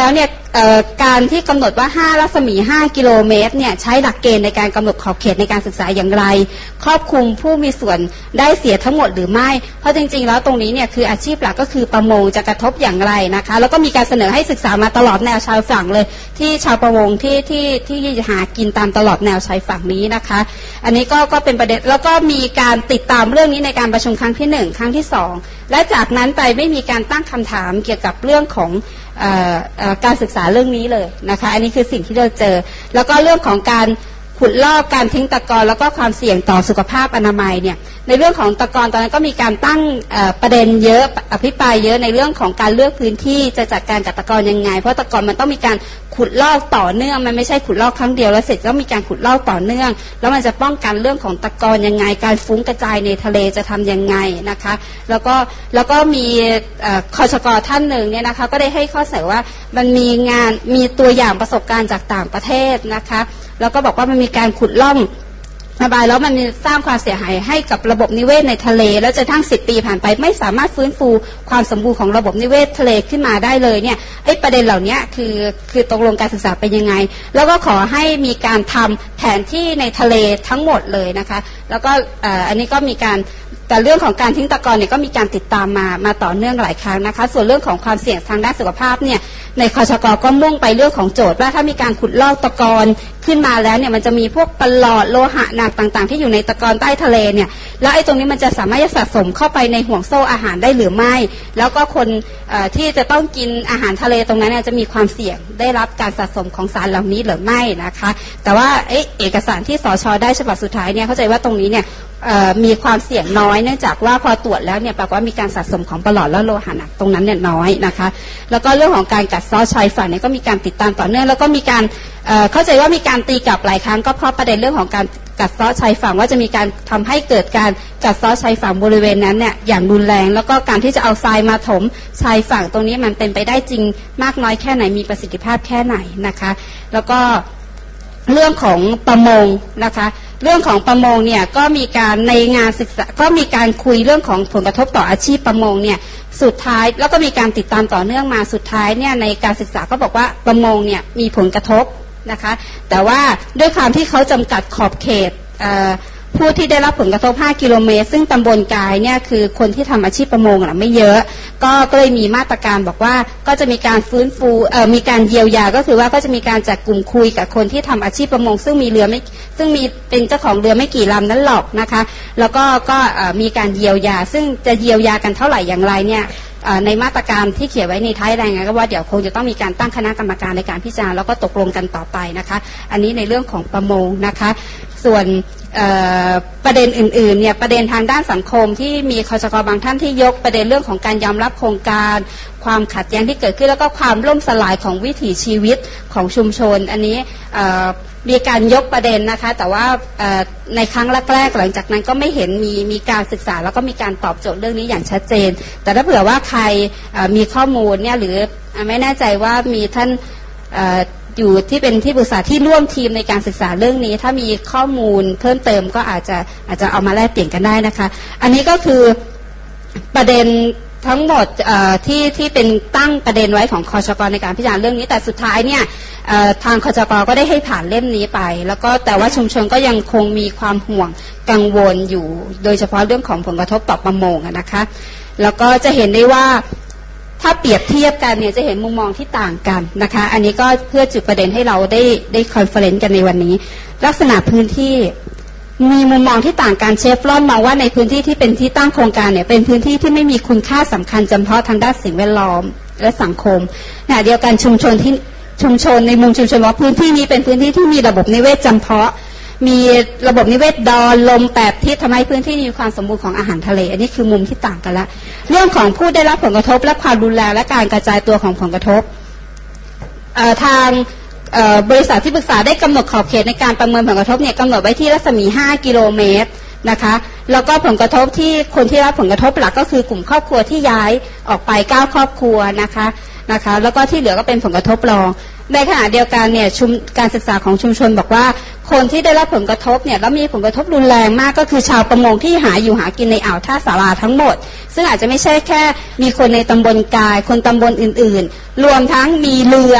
การที่กำหนดว่าห้ารัศมีห้ากิโลเมตรเนี่ยใช้หลักเกณฑ์ในการกำหนดขอบเขตในการศึกษาอย่างไรครอบคลุมผู้มีส่วนได้เสียทั้งหมดหรือไม่เพราะจริงๆแล้วตรงนี้เนี่ยคืออาชีพหลักก็คือประมงจะกระทบอย่างไรนะคะแล้วก็มีการเสนอให้ศึกษามาตลอดแนวชายฝั่งเลยที่ชาวประมงที่ที่ที่หากินตามตลอดแนวชายฝั่งนี้นะคะอันนี้ก็ก็เป็นประเด็นแล้วก็มีการติดตามเรื่องนี้ในการประชุมครั้งที่หนึ่งครั้งที่สองและจากนั้นไปไม่มีการตั้งคำถามเกี่ยวกับเรื่องของการศึกษาเรื่องนี้เลยนะคะอันนี้คือสิ่งที่เราเจอแล้วก็เรื่องของการขุดลอกการทิ้งตะกอนแล้วก็ความเสี่ยงต่อสุขภาพอนามัยเนี่ยในเรื่องของตะกอนตอนนั้นก็มีการตั้งประเด็นเยอะอภิปรายเยอะในเรื่องของการเลือกพื้นที่จะจัดการกับตะกอนยังไงเพราะตะกอนมันต้องมีการขุดลอกต่อเนื่องมันไม่ใช่ขุดลอกครั้งเดียวแล้วเสร็จต้องมีการขุดลอกต่อเนื่องแล้วมันจะป้องกันเรื่องของตะกอนยังไงการฟุ้งกระจายในทะเลจะทำยังไงนะคะแล้วก็แล้วก็มีคชก.ท่านหนึ่งเนี่ยนะคะก็ได้ให้ข้อเสนอว่ามันมีงานมีตัวอย่างประสบการณ์จากต่างประเทศนะคะแล้วก็บอกว่ามันมีการขุดล่องระบายแล้วมันสร้างความเสียหายให้กับระบบนิเวศในทะเลแล้วจนทั้งสิบปีผ่านไปไม่สามารถฟื้นฟูความสมบูรณ์ของระบบนิเวศทะเลขึ้นมาได้เลยเนี่ยไอ้ประเด็นเหล่านี้คือคือตกลงการศึกษาเป็นยังไงแล้วก็ขอให้มีการทำแผนที่ในทะเลทั้งหมดเลยนะคะแล้วก็อันนี้ก็มีการแต่เรื่องของการทิ้งตะกอนเนี่ยก็มีการติดตามมามาต่อเนื่องหลายครั้งนะคะส่วนเรื่องของความเสี่ยงทางด้านสุขภาพเนี่ยในคชก.ก็มุ่งไปเรื่องของโจทย์ว่าถ้ามีการขุดลอกตะกอนขึ้นมาแล้วเนี่ยมันจะมีพวกปลอดโลหะหนักต่างๆที่อยู่ในตะกอนใต้ทะเลเนี่ยแล้วไอ้ตรงนี้มันจะสามารถจะสะสมเข้าไปในห่วงโซ่อาหารได้หรือไม่แล้วก็คนที่จะต้องกินอาหารทะเลตรงนั้นเนี่ยจะมีความเสี่ยงได้รับการสะสมของสารเหล่านี้หรือไม่นะคะแต่ว่าเอกสารที่สช.ได้ฉบับสุดท้ายเนี่ยเข้าใจว่าตรงนี้เนี่ยมีความเสี่ยงน้อยเนื่องจากว่าพอตรวจแล้วเนี่ยปรากฏว่ามีการสะสมของปลอดและโลหะหนักตรงนั้นเนี่ยน้อยนะคะแล้วก็เรื่องของการกัดเซาะชายฝั่งเนี่ยก็มีการติดตามต่อเนื่องแล้วก็มีการเข้าใจว่ามีการตีกลับหลายครั้งก็เพราะประเด็นเรื่องของการกัดเซาะชายฝั่งว่าจะมีการทำให้เกิดการกัดเซาะชายฝั่งบริเวณนั้นเนี่ยอย่างรุนแรงแล้วก็การที่จะเอาทรายมาถมชายฝั่งตรงนี้มันเป็นไปได้จริงมากน้อยแค่ไหนมีประสิทธิภาพแค่ไหนนะคะแล้วก็เรื่องของประมงนะคะเรื่องของประมงเนี่ยก็มีการในงานศึกษาก็มีการคุยเรื่องของผลกระทบต่ออาชีพประมงเนี่ยสุดท้ายแล้วก็มีการติดตามต่อเนื่องมาสุดท้ายเนี่ยในการศึกษาก็บอกว่าประมงเนี่ยมีผลกระทบนะคะแต่ว่าด้วยความที่เขาจำกัดขอบเขตผู้ที่ได้รับผลกระทบห้ากิโลเมตรซึ่งตำบลกายเนี่ยคือคนที่ทำอาชีพประมงน่ะไม่เยอะก็ก็เลยมีมาตรการบอกว่าก็จะมีการฟื้นฟูเอ่อมีการเยียวยาก็คือว่าก็จะมีการจัดกลุ่มคุยกับคนที่ทำอาชีพประมงซึ่งมีเรือไม่ซึ่งมีเป็นเจ้าของเรือไม่กี่ลำนั้นหรอกนะคะแล้วก็ก็มีการเยียวยาซึ่งจะเยียวยากันเท่าไหร่อย่างไรเนี่ยในมาตรการที่เขียนไว้ในท้ายรายงานก็ว่าเดี๋ยวคงจะต้องมีการตั้งคณะกรรมการในการพิจารณาแล้วก็ตกลงกันต่อไปนะคะอันนี้ในเรื่องของประมงนะคะส่วนประเด็นอื่นๆเนี่ยประเด็นทางด้านสังคมที่มีคชก.บางท่านที่ยกประเด็นเรื่องของการยอมรับโครงการความขัดแย้งที่เกิดขึ้นแล้วก็ความล่มสลายของวิถีชีวิตของชุมชนอันนี้มีการยกประเด็นนะคะแต่ว่าในครั้งแรกๆหลังจากนั้นก็ไม่เห็นมีมีการศึกษาแล้วก็มีการตอบโจทย์เรื่องนี้อย่างชัดเจนแต่ถ้าเผื่อว่าใครมีข้อมูลเนี่ยหรือไม่แน่ใจว่ามีท่านอยู่ที่เป็นที่ปรึกษาที่ร่วมทีมในการศึกษาเรื่องนี้ถ้ามีข้อมูลเพิ่มเติมก็อาจจะอาจจะเอามาแลกเปลี่ยนกันได้นะคะอันนี้ก็คือประเด็นทั้งหมดที่ที่เป็นตั้งประเด็นไว้ของคชก.ในการพิจารณาเรื่องนี้แต่สุดท้ายเนี่ยทางคชก.ก็ได้ให้ผ่านเล่มนี้ไปแล้วก็แต่ว่าชุมชนก็ยังคงมีความห่วงกังวลอยู่โดยเฉพาะเรื่องของผลกระทบต่อประมงนะคะแล้วก็จะเห็นได้ว่าถ้าเปรียบเทียบกันเนี่ยจะเห็นมุมมองที่ต่างกันนะคะอันนี้ก็เพื่อจุดประเด็นให้เราได้ได้คอนเฟอเรนซ์กันในวันนี้ลักษณะพื้นที่มีมุมมองที่ต่างกันเชฟรอนมองว่าในพื้นที่ที่เป็นที่ตั้งโครงการเนี่ยเป็นพื้นที่ที่ไม่มีคุณค่าสำคัญจำเพาะทางด้านสิ่งแวดล้อมและสังคมขณะเดียวกันชุมชนที่ชุมชนในมุมชุมชนว่าพื้นที่นี้เป็นพื้นที่ที่มีระบบนิเวศจำเพาะมีระบบนิเวศดอนลมแปดทิศทำให้พื้นที่มีความสมบูรณ์ของอาหารทะเลอันนี้คือมุมที่ต่างกันละเรื่องของผู้ได้รับผลกระทบและความรุนแรงและการกระจายตัวของผลกระทบทางบริษัทที่ปรึกษาได้กำหนดขอบเขตในการประเมินผลกระทบเนี่ยกำหนดไว้ที่รัศมีห้ากิโลเมตรนะคะแล้วก็ผลกระทบที่คนที่รับผลกระทบหลักก็คือกลุ่มครอบครัวที่ย้ายออกไปเก้าครอบครัวนะคะนะคะแล้วก็ที่เหลือก็เป็นผลกระทบรองในขณะเดียวกันเนี่ยชุมการศึกษาของชุมชนบอกว่าคนที่ได้รับผลกระทบเนี่ยแล้วมีผลกระทบรุนแรงมากก็คือชาวประมงที่หาอยู่หากินในอ่าวท่าสาราทั้งหมดซึ่งอาจจะไม่ใช่แค่มีคนในตำบลกายคนตำบลอื่นๆรวมทั้งมีเรือ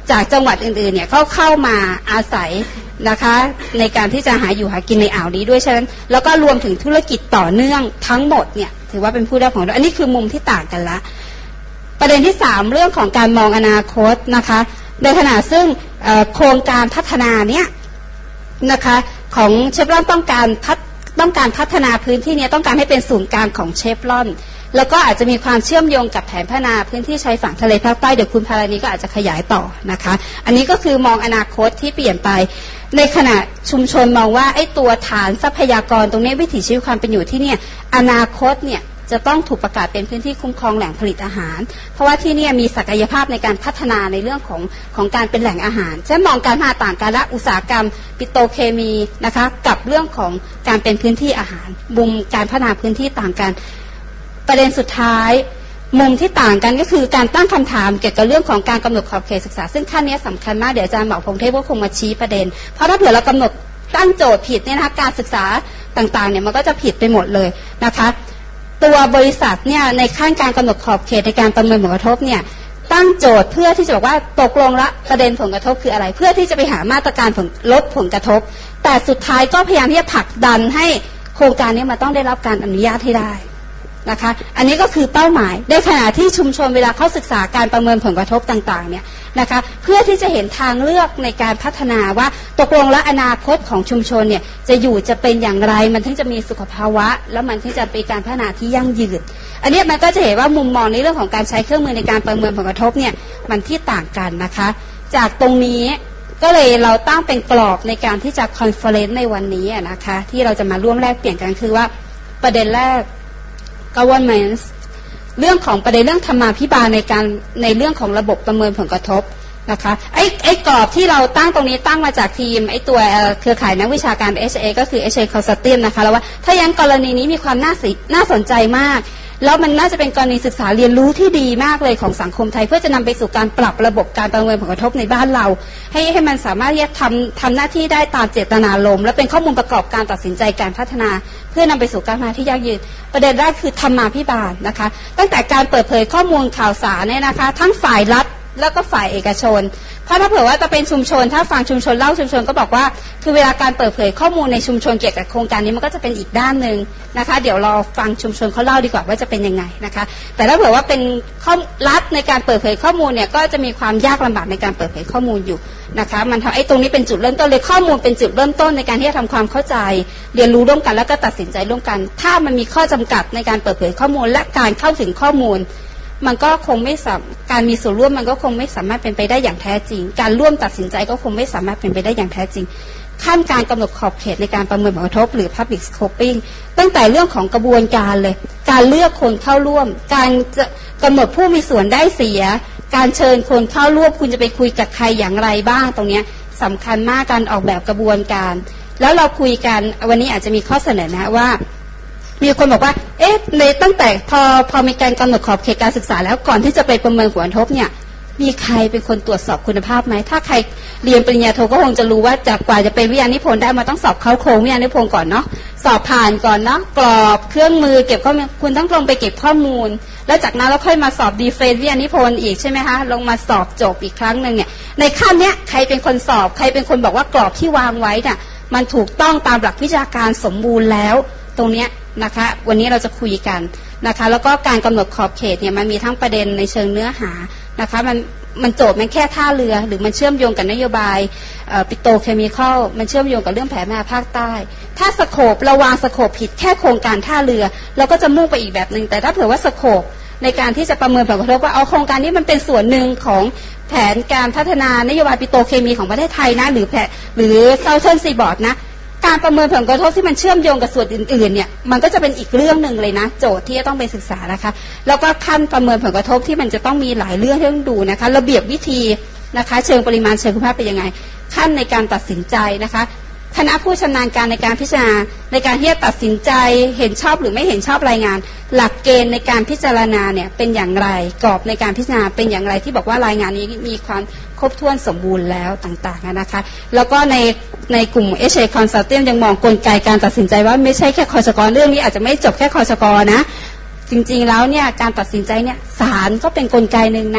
จากจังหวัดอื่นๆเนี่ยเขาเข้ามาอาศัยนะคะในการที่จะหาอยู่หากินในอ่าวนี้ด้วยฉะนั้นแล้วก็รวมถึงธุรกิจต่อเนื่องทั้งหมดเนี่ยถือว่าเป็นผู้ได้ผลอันนี้คือมุมที่ต่างกันละประเด็นที่สามเรื่องของการมองอนาคตนะคะในขณะซึ่งโครงการพัฒนาเนี่ยนะคะของเชฟรอนต้องการพัฒต้องการพัฒนาพื้นที่นี้ต้องการให้เป็นศูนย์กลางของเชฟรอนแล้วก็อาจจะมีความเชื่อมโยงกับแผนพัฒนาพื้นที่ชายฝั่งทะเลภาคใต้เดี๋ยวคุณพารานีก็อาจจะขยายต่อนะคะอันนี้ก็คือมองอนาคตที่เปลี่ยนไปในขณะชุมชนมองว่าไอ้ตัวฐานทรัพยากรตรงนี้วิถีชีวิตความเป็นอยู่ที่เนี่ยอนาคตเนี่ยจะต้องถูกประกาศเป็นพื้นที่คุ้มครองแหล่งผลิตอาหารเพราะว่าที่นี่มีศักยภาพในการพัฒนาในเรื่องของของการเป็นแหล่งอาหารฉะนั้นมองการมาต่างกันและอุตสาหกรรมปิโตรเคมีนะคะกับเรื่องของการเป็นพื้นที่อาหารมุมการพัฒนาพื้นที่ต่างกันประเด็นสุดท้ายมุมที่ต่างกันก็คือการตั้งคำถามเกี่ยวกับเรื่องของการกำหนดขอบเขตศึกษาซึ่งขั้นนี้สำคัญมากเดี๋ยวอาจารย์หมอพงษ์เทพก็คงมาชี้ประเด็นเพราะถ้าเผื่อเรากำหนดตั้งโจทย์ผิดเนี่ยนะคะการศึกษาต่างๆเนี่ยมันก็จะผิดไปหมดเลยนะคะตัวบริษัทเนี่ยในขั้นการกำหนดขอบเขตในการประเมินผลกระทบเนี่ยตั้งโจทย์เพื่อที่จะบอกว่าตกลงละประเด็นผลกระทบคืออะไรเพื่อที่จะไปหามาตรการลดผลกระทบแต่สุดท้ายก็พยายามที่จะผลักดันให้โครงการนี้มันต้องได้รับการอนุญาตให้ได้นะคะอันนี้ก็คือเป้าหมายในขณะที่ชุมชนเวลาเขาศึกษาการประเมินผลกระทบต่างๆเนี่ยนะคะเพื่อที่จะเห็นทางเลือกในการพัฒนาว่าตกลงและอนาคตของชุมชนเนี่ยจะอยู่จะเป็นอย่างไรมันถึงจะมีสุขภาวะแล้วมันถึงจะเป็นการพัฒนาที่ยั่งยืนอันนี้มันก็จะเห็นว่ามุมมองในเรื่องของการใช้เครื่องมือในการประเมินผลกระทบเนี่ยมันที่ต่างกันนะคะจากตรงนี้ก็เลยเราตั้งเป็นกรอบในการที่จะคอนเฟอเรนซ์ในวันนี้นะคะที่เราจะมาร่วมแลกเปลี่ยนกันคือว่าประเด็นแรกgovernance เรื่องของประเด็นเรื่องธรรมาภิบาลในการในเรื่องของระบบประเมินผลกระทบนะคะไอ้ไอ้กรอบที่เราตั้งตรงนี้ตั้งมาจากทีมไอ้ตัวเครือข่ายนักวิชาการ เอช เอ ก็คือ เอช เอ Consortium นะคะแล้วว่าถ้ายังกรณีนี้มีความน่าสน่าสนใจมากแล้วมันน่าจะเป็นกรณีศึกษาเรียนรู้ที่ดีมากเลยของสังคมไทยเพื่อจะนำไปสู่การปรับระบบการประเมินผลกระทบในบ้านเราให้ให้มันสามารถที่จะทำทำหน้าที่ได้ตามเจตนารมณ์และเป็นข้อมูลประกอบการตัดสินใจการพัฒนาเพื่อนำไปสู่การพัฒนาที่ยั่งยืนประเด็นแรกคือธรรมาภิบาลนะคะตั้งแต่การเปิดเผยข้อมูลข่าวสารเนี่ยนะคะทั้งฝ่ายรัฐแล้วก็ฝ่ายเอกชนเพราะถ้าเผื่อว่าจะเป็นชุมชนถ้าฟังชุมชนเล่าชุมชนก็บอกว่าคือเวลาการเปิดเผยข้อมูลในชุมชนเกี่ยวกับโครงการนี้มันก็จะเป็นอีกด้านหนึ่งนะคะเดี๋ยวรอฟังชุมชนเขาเล่าดีกว่าว่าจะเป็นยังไงนะคะแต่ถ้าเผื่อว่าเป็นข้อรัฐในการเปิดเผยข้อมูลเนี่ยก็จะมีความยากลำบากในการเปิดเผยข้อมูลอยู่นะคะมันทำไอ้ตรงนี้เป็นจุดเริ่มต้นเลยข้อมูลเป็นจุดเริ่มต้นในการที่จะทำความเข้าใจเรียนรู้ร่วมกันแล้วก็ตัดสินใจร่วมกันถ้ามันมีข้อจำกัดในการเปิดเผยข้อมูลและการเข้าถึงข้อมูลมันก็คงไม่สามการมีส่วนร่วมมันก็คงไม่สามารถเป็นไปได้อย่างแท้จริงการร่วมตัดสินใจก็คงไม่สามารถเป็นไปได้อย่างแท้จริงขั้นการกำหนดขอบเขตในการประเมินผลกระทบหรือ Public Scoping ตั้งแต่เรื่องของกระบวนการเลยการเลือกคนเข้าร่วมการจะกำหนดผู้มีส่วนได้เสียการเชิญคนเข้าร่วมคุณจะไปคุยกับใครอย่างไรบ้างตรงนี้สำคัญมากการออกแบบกระบวนการแล้วเราคุยกันวันนี้อาจจะมีข้อเสนอนะว่ามีคนบอกว่าเอ๊ะในตั้งแต่พอพอมีการกำหนดขอบเขตการศึกษาแล้วก่อนที่จะไปประเมินผลกระทบเนี่ยมีใครเป็นคนตรวจสอบคุณภาพไหมถ้าใครเรียนปริญญาโทก็คงจะรู้ว่าจากกว่าจะเป็นวิทยานิพนธ์ได้มาต้องสอบเข้าโครงวิทยานิพนธ์ก่อนเนาะสอบผ่านก่อนเนาะกรอบเครื่องมือเก็บข้อมูลคุณต้องลงไปเก็บข้อมูลแล้วจากนั้นเราค่อยมาสอบดีเฟนต์วิทยานิพนธ์อีกใช่ไหมคะลงมาสอบจบอีกครั้งหนึ่งเนี่ยในขั้นเนี้ยใครเป็นคนสอบใครเป็นคนบอกว่ากรอบที่วางไว้น่ะมันถูกต้องตามหลักวิชาการสมบูรณ์แล้วตรงเนี้ยนะคะวันนี้เราจะคุยกันนะคะแล้วก็การกำหนดขอบเขตเนี่ยมันมีทั้งประเด็นในเชิงเนื้อหานะคะมันมันโจทย์มันแค่ท่าเรือหรือมันเชื่อมโยงกับนโยบายปิโตรเคมีคอลมันเชื่อมโยงกับเรื่องแผนแม่ภาคใต้ถ้าสโคปเราวางสโคปผิดแค่โครงการท่าเรือเราก็จะมุ่งไปอีกแบบนึงแต่ถ้าเผื่อว่าสโคปในการที่จะประเมินผลกระทบว่าเอาโครงการนี้มันเป็นส่วนหนึ่งของแผนการพัฒนานโยบายปิโตรเคมีของประเทศไทยนะหรือแผนหรือ Southern Seaboard นะการประเมินผลกระทบที่มันเชื่อมโยงกับส่วนอื่นๆเนี่ยมันก็จะเป็นอีกเรื่องหนึ่งเลยนะโจทย์ที่จะต้องไปศึกษานะคะแล้วก็ขั้นประเมินผลกระทบที่มันจะต้องมีหลายเรื่องที่ต้องดูนะคะระเบียบวิธีนะคะเชิงปริมาณเชิงคุณภาพเป็นยังไงขั้นในการตัดสินใจนะคะคณะผู้ชำนาญการในการพิจารณาในการที่จะตัดสินใจเห็นชอบหรือไม่เห็นชอบรายงานหลักเกณฑ์ในการพิจารณาเนี่ยเป็นอย่างไรกรอบในการพิจารณาเป็นอย่างไรที่บอกว่ารายงานนี้มีความครบถ้วนสมบูรณ์แล้วต่างๆนะคะแล้วก็ในในกลุ่ม เอช เอ Consortium ยังมองกลไกการตัดสินใจว่าไม่ใช่แค่คชก.เรื่องนี้อาจจะไม่จบแค่คชก.นะจริงๆแล้วเนี่ยการตัดสินใจเนี่ยศาลก็เป็นกลไกนึงนะท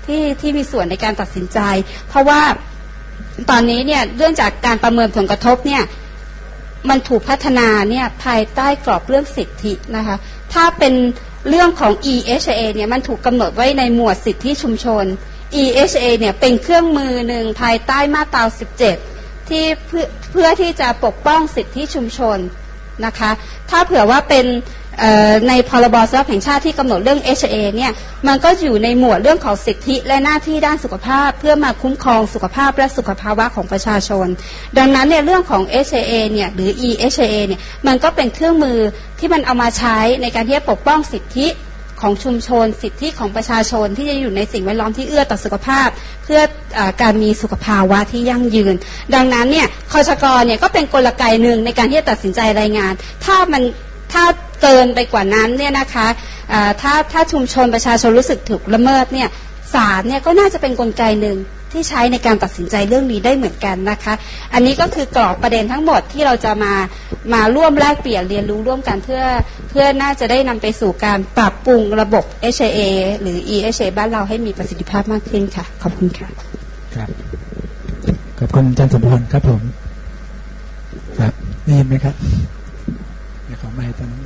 ที่ที่มีส่วนในการตัดสินใจเพราะว่าตอนนี้เนี่ยเรื่องจากการประเมินผลกระทบเนี่ยมันถูกพัฒนาเนี่ยภายใต้กรอบเรื่องสิทธินะคะถ้าเป็นเรื่องของ อี เอช เอ เนี่ยมันถูกกำหนดไว้ในหมวดสิทธิชุมชน อี เอช เอ เนี่ยเป็นเครื่องมือหนึ่งภายใต้มาตราสิบเจ็ดที่เพื่อเพื่อที่จะปกป้องสิทธิชุมชนนะคะถ้าเผื่อว่าเป็นในพรบสภาพแห่งชาติที่กำหนดเรื่อง เอช เอ เนี่ยมันก็อยู่ในหมวดเรื่องของสิทธิและหน้าที่ด้านสุขภาพเพื่อมาคุ้มครองสุขภาพและสุขภาวะของประชาชนดังนั้นเนี่ยเรื่องของ เอช เอ เนี่ยหรือ อี เอช เอ เนี่ยมันก็เป็นเครื่องมือที่มันเอามาใช้ในการที่จะปกป้องสิทธิของชุมชนสิทธิของประชาชนที่จะอยู่ในสิ่งแวดล้อมที่เอื้อต่อสุขภาพเพื่ออการมีสุขภาวะที่ยั่งยืนดังนั้นเนี่ยคชก.เนี่ยก็เป็นกลไกหนึ่งในการที่จะตัดสินใจรายงานถ้ามันถ้าเกินไปกว่านั้นเนี่ยนะคะถ้าถ้าชุมชนประชาชนรู้สึกถูกละเมิดเนี่ยศาลเนี่ยก็น่าจะเป็นกลไกหนึ่งที่ใช้ในการตัดสินใจเรื่องนี้ได้เหมือนกันนะคะอันนี้ก็คือกรอบประเด็นทั้งหมดที่เราจะมามาร่วมแลกเปลี่ยนเรียนรู้ร่วมกันเพื่อเพื่อน่าจะได้นำไปสู่การปรับปรุงระบบ เอช เอ หรือ อี เอช เอ บ้านเราให้มีประสิทธิภาพมากขึ้นค่ะขอบคุณค่ะครับขอบคุณอาจารย์สมพรครับผมครับได้ยินไหมครับเดี๋ยวขอไมค์ตอนนี้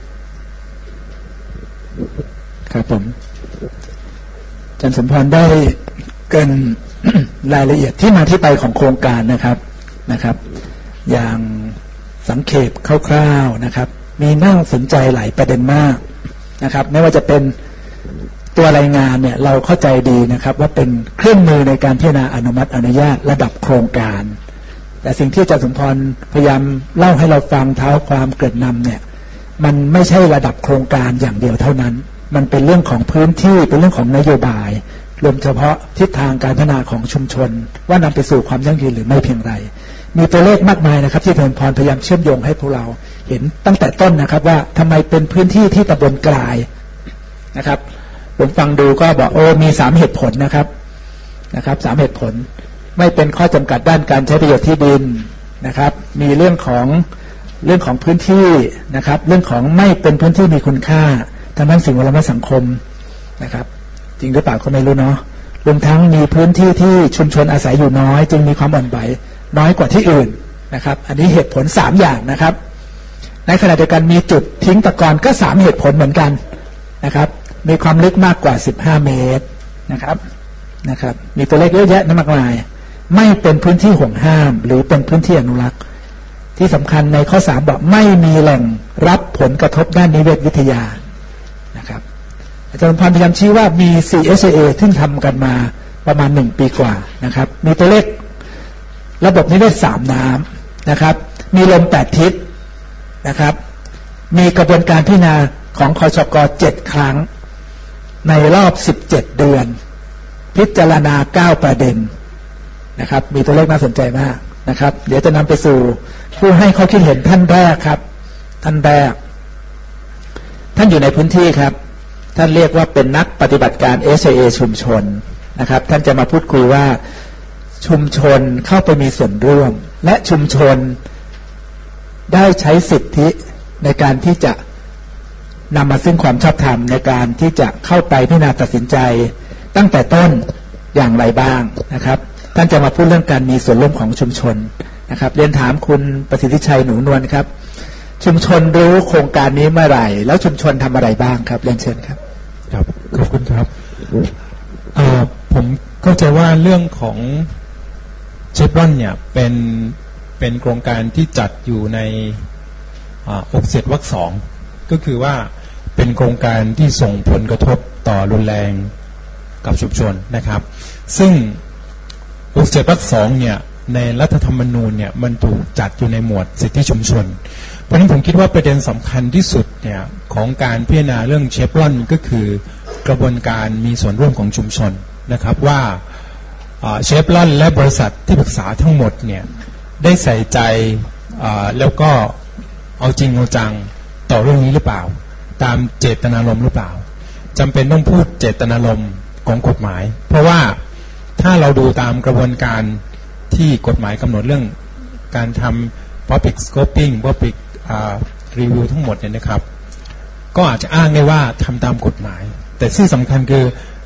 ครับผมอาจารย์สมพรได้เกิน รายละเอียดที่มาที่ไปของโครงการนะครับนะครับอย่างสังเขปคร่าวๆนะครับมีน่าสนใจหลายประเด็นมากนะครับไม่ว่าจะเป็นตัวรายงานเนี่ยเราเข้าใจดีนะครับว่าเป็นเครื่องมือในการพิจารณาอนุมัติอนุญาตระดับโครงการแต่สิ่งที่อาจารย์สมพรพยายามเล่าให้เราฟังเท้าความเกิดนำเนี่ยมันไม่ใช่ระดับโครงการอย่างเดียวเท่านั้นมันเป็นเรื่องของพื้นที่เป็นเรื่องของนโยบายรวมเฉพาะทิศทางการพัฒนาของชุมชนว่านำไปสู่ความยั่งยืนหรือไม่เพียงไรมีตัวเลขมากมายนะครับที่อาจารย์พรพยายามเชื่อมโยงให้พวกเราเห็นตั้งแต่ต้นนะครับว่าทำไมเป็นพื้นที่ที่ตำบลกลายนะครับผมฟังดูก็บอกโอ้มีสามเหตุผลนะครับนะครับสามเหตุผลไม่เป็นข้อจำกัดด้านการใช้ประโยชน์ที่ดินนะครับมีเรื่องของเรื่องของพื้นที่นะครับเรื่องของไม่เป็นพื้นที่มีคุณค่าทางด้านสิ่งแวดล้อมและสังคมนะครับจริงหรือเปล่าก็ไม่รู้เนาะรวมทั้งมีพื้นที่ที่ชุมชนอาศัยอยู่น้อยจึงมีความอ่อนไหวน้อยกว่าที่อื่นนะครับอันนี้เหตุผลสามอย่างนะครับในขณะเดียวกันมีจุดทิ้งตะกอนก็สามเหตุผลเหมือนกันนะครับมีความลึกมากกว่าสิบห้าเมตรนะครับนะครับมีตัวเลขเยอะแยะมากมายไม่เป็นพื้นที่ห่วงห้ามหรือเป็นพื้นที่อนุรักษ์ที่สำคัญในข้อสามบอกไม่มีแหล่งรับผลกระทบด้านนิเวศวิทยานะครับอาจารย์พันธ์พยายามชี้ว่ามี ซี เอช เอ ที่ทำกันมาประมาณหนึ่งปีกว่านะครับมีตัวเลขระบบนิเวศสามน้ำนะครับมีลมแปดทิศนะครับมีกระบวนการพิจารณาของคชก.เจ็ดครั้งในรอบสิบเจ็ดเดือนพิจารณาเก้าประเด็นนะครับมีตัวเลขน่าสนใจมากนะครับเดี๋ยวจะนำไปสู่ผู้ให้ข้อคิดเห็นท่านแรกครับท่านแรกท่านอยู่ในพื้นที่ครับท่านเรียกว่าเป็นนักปฏิบัติการ เอช เอ ชุมชนนะครับท่านจะมาพูดคุยว่าชุมชนเข้าไปมีส่วนร่วมและชุมชนได้ใช้สิทธิในการที่จะนำมาซึ่งความชอบธรรมในการที่จะเข้าไปพิจารณาตัดสินใจตั้งแต่ต้นอย่างไรบ้างนะครับท่านจะมาพูดเรื่องการมีส่วนร่วมของชุมชนนะครับเรียนถามคุณประสิทธิชัยหนูนวลครับชุมชนรู้โครงการนี้เมื่อไหร่แล้วชุมชนทำอะไรบ้างครับเรียนเชิญครับครับขอบคุณครับผมเข้าใจว่าเรื่องของเชฟรอนเนี่ยเป็นเป็นโครงการที่จัดอยู่ในอกเสร็จวรรคสองก็คือว่าเป็นโครงการที่ส่งผลกระทบต่อรุนแรงกับชุมชนนะครับซึ่งอกเสร็จวรรคสองเนี่ยในรัฐธรรมนูญเนี่ยมันถูกจัดอยู่ในหมวดสิทธิชุมชนเพราะฉะนั้นผมคิดว่าประเด็นสำคัญที่สุดเนี่ยของการพิจารณาเรื่องเชฟรอนก็คือกระบวนการมีส่วนร่วมของชุมชนนะครับว่าเชฟรอนและบริษัทที่ปรึกษาทั้งหมดเนี่ยได้ใส่ใจแล้วก็เอาจริงเอาจังต่อเรื่องนี้หรือเปล่าตามเจตนารมณ์หรือเปล่าจำเป็นต้องพูดเจตนารมณ์ของกฎหมายเพราะว่าถ้าเราดูตามกระบวนการที่กฎหมายกำหนดเรื่องการทำ public scoping public review ทั้งหมดเนี่ยนะครับก็อาจจะอ้างได้ว่าทำตามกฎหมายแต่ที่สำคัญคือใน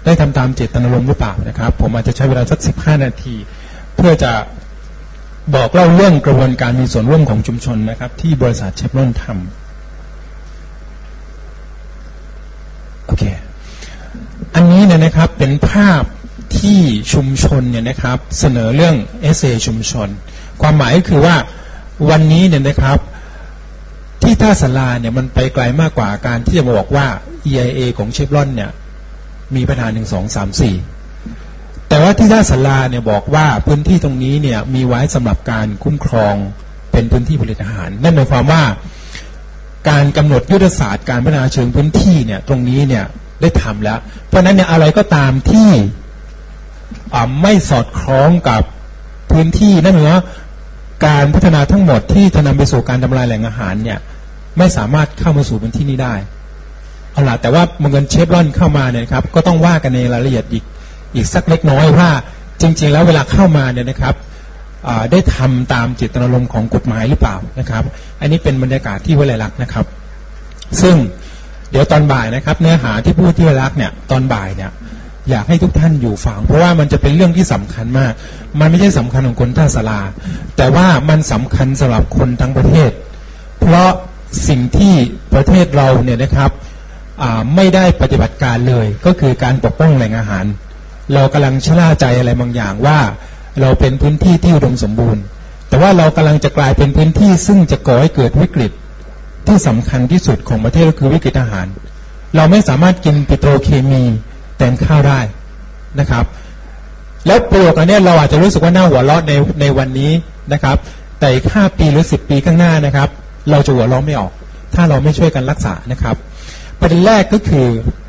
ได้ทำตามเจตนารมณ์หรือเปล่านะครับผมอาจจะใช้เวลาสักสิบห้านาทีเพื่อจะบอกเล่าเรื่องกระบวนการมีส่วนร่วมของชุมชนนะครับที่บริษัทเชฟรอนทำโอเคอันนี้เนี่ยนะครับเป็นภาพที่ชุมชนเนี่ยนะครับเสนอเรื่อง เอส เอ ชุมชนความหมายก็คือว่าวันนี้เนี่ยนะครับที่ท่าสาราเนี่ยมันไปไกลมากกว่าการที่จะมาบอกว่า อี ไอ เอ ของเชฟรอนเนี่ยมีปัญหาหนึ่งสองสามสี่แต่ว่าที่ท่าสาราเนี่ยบอกว่าพื้นที่ตรงนี้เนี่ยมีไว้สำหรับการคุ้มครองเป็นพื้นที่ผลิตอาหารนั่นหมายความว่าการกำหนดยุทธศาสตร์การพัฒนาเชิงพื้นที่เนี่ยตรงนี้เนี่ยได้ทำแล้วเพราะนั้นเนี่ยอะไรก็ตามที่ไม่สอดคล้องกับพื้นที่นั่นหมายว่าการพัฒนาทั้งหมดที่จะนำไปสู่การทำลายแหล่งอาหารเนี่ยไม่สามารถเข้ามาสู่พื้นที่นี้ได้เอาล่ะแต่ว่าเมื่อเงินเชฟรอนเข้ามาเนี่ยครับก็ต้องว่ากันในรายละเอียดอีกอีกสักเล็กน้อยว่าจริงๆแล้วเวลาเข้ามาเนี่ยนะครับได้ทำตามเจตนารมณ์ของกฎหมายหรือเปล่านะครับอันนี้เป็นบรรยากาศที่วิไลลักษณ์นะครับซึ่งเดี๋ยวตอนบ่ายนะครับเนื้อหาที่พูดที่วิไลลักษณ์เนี่ยตอนบ่ายเนี่ยอยากให้ทุกท่านอยู่ฟังเพราะว่ามันจะเป็นเรื่องที่สำคัญมากมันไม่ใช่สำคัญของคนท่าสาราแต่ว่ามันสำคัญสำหรับคนทั้งประเทศเพราะสิ่งที่ประเทศเราเนี่ยนะครับไม่ได้ปฏิบัติการเลยก็คือการปกป้องแหล่งอาหารเรากำลังชะล่าใจอะไรบางอย่างว่าเราเป็นพื้นที่ที่อุดมสมบูรณ์แต่ว่าเรากำลังจะกลายเป็นพื้นที่ซึ่งจะก่อให้เกิดวิกฤตที่สำคัญที่สุดของประเทศก็คือวิกฤตอาหารเราไม่สามารถกินปิโตรเคมีแทนข้าวได้นะครับแล้วประโยคอันนี้เราอาจจะรู้สึกว่าน่าหัวเราะในในวันนี้นะครับแต่อีกห้าปีหรือสิบปีข้างหน้านะครับเราจะหัวเราะไม่ออกถ้าเราไม่ช่วยกันรักษานะครับประเด็นแรกก็คือ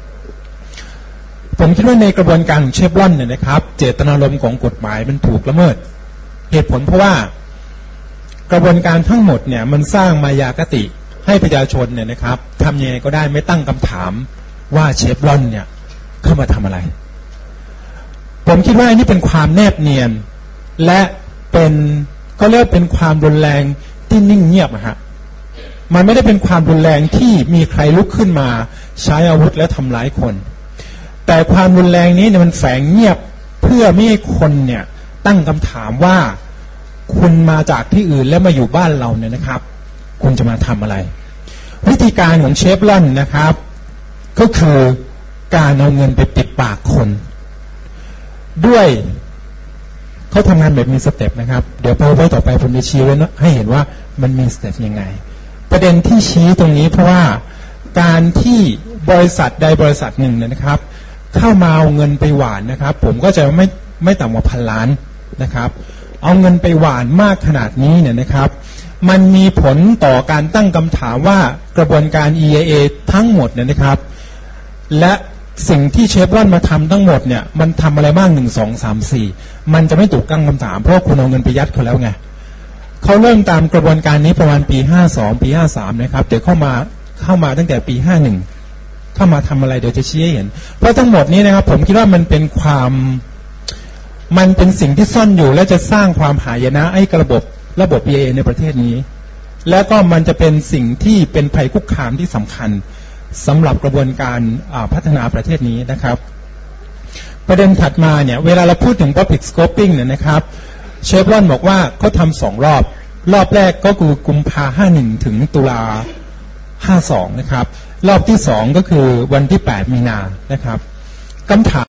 ผมคิดว่าในกระบวนการของเชฟรอนเนี่ยนะครับเจตนารมณ์ของกฎหมายมันถูกละเมิดเหตุผลเพราะว่ากระบวนการทั้งหมดเนี่ยมันสร้างมายากติให้ประชาชนเนี่ยนะครับทำยังไงก็ได้ไม่ตั้งคำถามว่าเชฟรอนเนี่ยเข้ามาทำอะไรผมคิดว่าอันนี้เป็นความแนบเนียนและเป็นก็เรียกเป็นความรุนแรงที่นิ่งเงียบอะฮะมันไม่ได้เป็นความรุนแรงที่มีใครลุกขึ้นมาใช้อาวุธและทำร้ายคนแต่ความรุนแรงนี้เนี่ยมันแฝงเงียบเพื่อไม่ให้คนเนี่ยตั้งคำถามว่าคุณมาจากที่อื่นแล้วมาอยู่บ้านเราเนี่ยนะครับคุณจะมาทำอะไรวิธีการของเชฟรอนนะครับก็คือการเอาเงินไปปิดปากคนด้วยเขาทำงานแบบมีสเต็ปนะครับเดี๋ยวพอไว้ต่อไปผมจะชี้ไว้นะให้เห็นว่ามันมีสเต็ปยังไงประเด็นที่ชี้ตรงนี้เพราะว่าการที่บริษัทใดบริษัทหนึ่งนะครับเข้ามาเอาเงินไปหวานนะครับผมก็จะไม่ไม่ต่ำกว่าพันล้านนะครับเอาเงินไปหวานมากขนาดนี้เนี่ยนะครับมันมีผลต่อการตั้งคำถามว่ากระบวนการ อี ไอ เอ ทั้งหมดเนี่ยนะครับและสิ่งที่เชฟรอนมาทำทั้งหมดเนี่ยมันทำอะไรบ้างหนึ่งสองสามสี่มันจะไม่ถูกตั้งคำถามเพราะคุณเอาเงินไปยัดเขาแล้วไงเขาเริ่มตามกระบวนการนี้ประมาณปีห้าสองปีห้าสามนะครับเดี๋ยวเข้ามาเข้ามาตั้งแต่ปีห้าหนึ่งเข้ามาทำอะไรเดี๋ยวจะชี้ให้เห็นเพราะทั้งหมดนี้นะครับผมคิดว่ามันเป็นความมันเป็นสิ่งที่ซ่อนอยู่และจะสร้างความหายนะให้ระบบระบบ อี ไอ เอ ในประเทศนี้แล้วก็มันจะเป็นสิ่งที่เป็นภัยคุกคามที่สำคัญสำหรับกระบวนการพัฒนาประเทศนี้นะครับประเด็นถัดมาเนี่ยเวลาเราพูดถึง public scoping เนี่ยนะครับเชฟรอนบอกว่าเขาทำสองรอบรอบแรกก็คือกุมภาห้าหนึ่งถึงตุลาห้าสองนะครับรอบที่สองก็คือวันที่แปดมีนานะครับคำถาม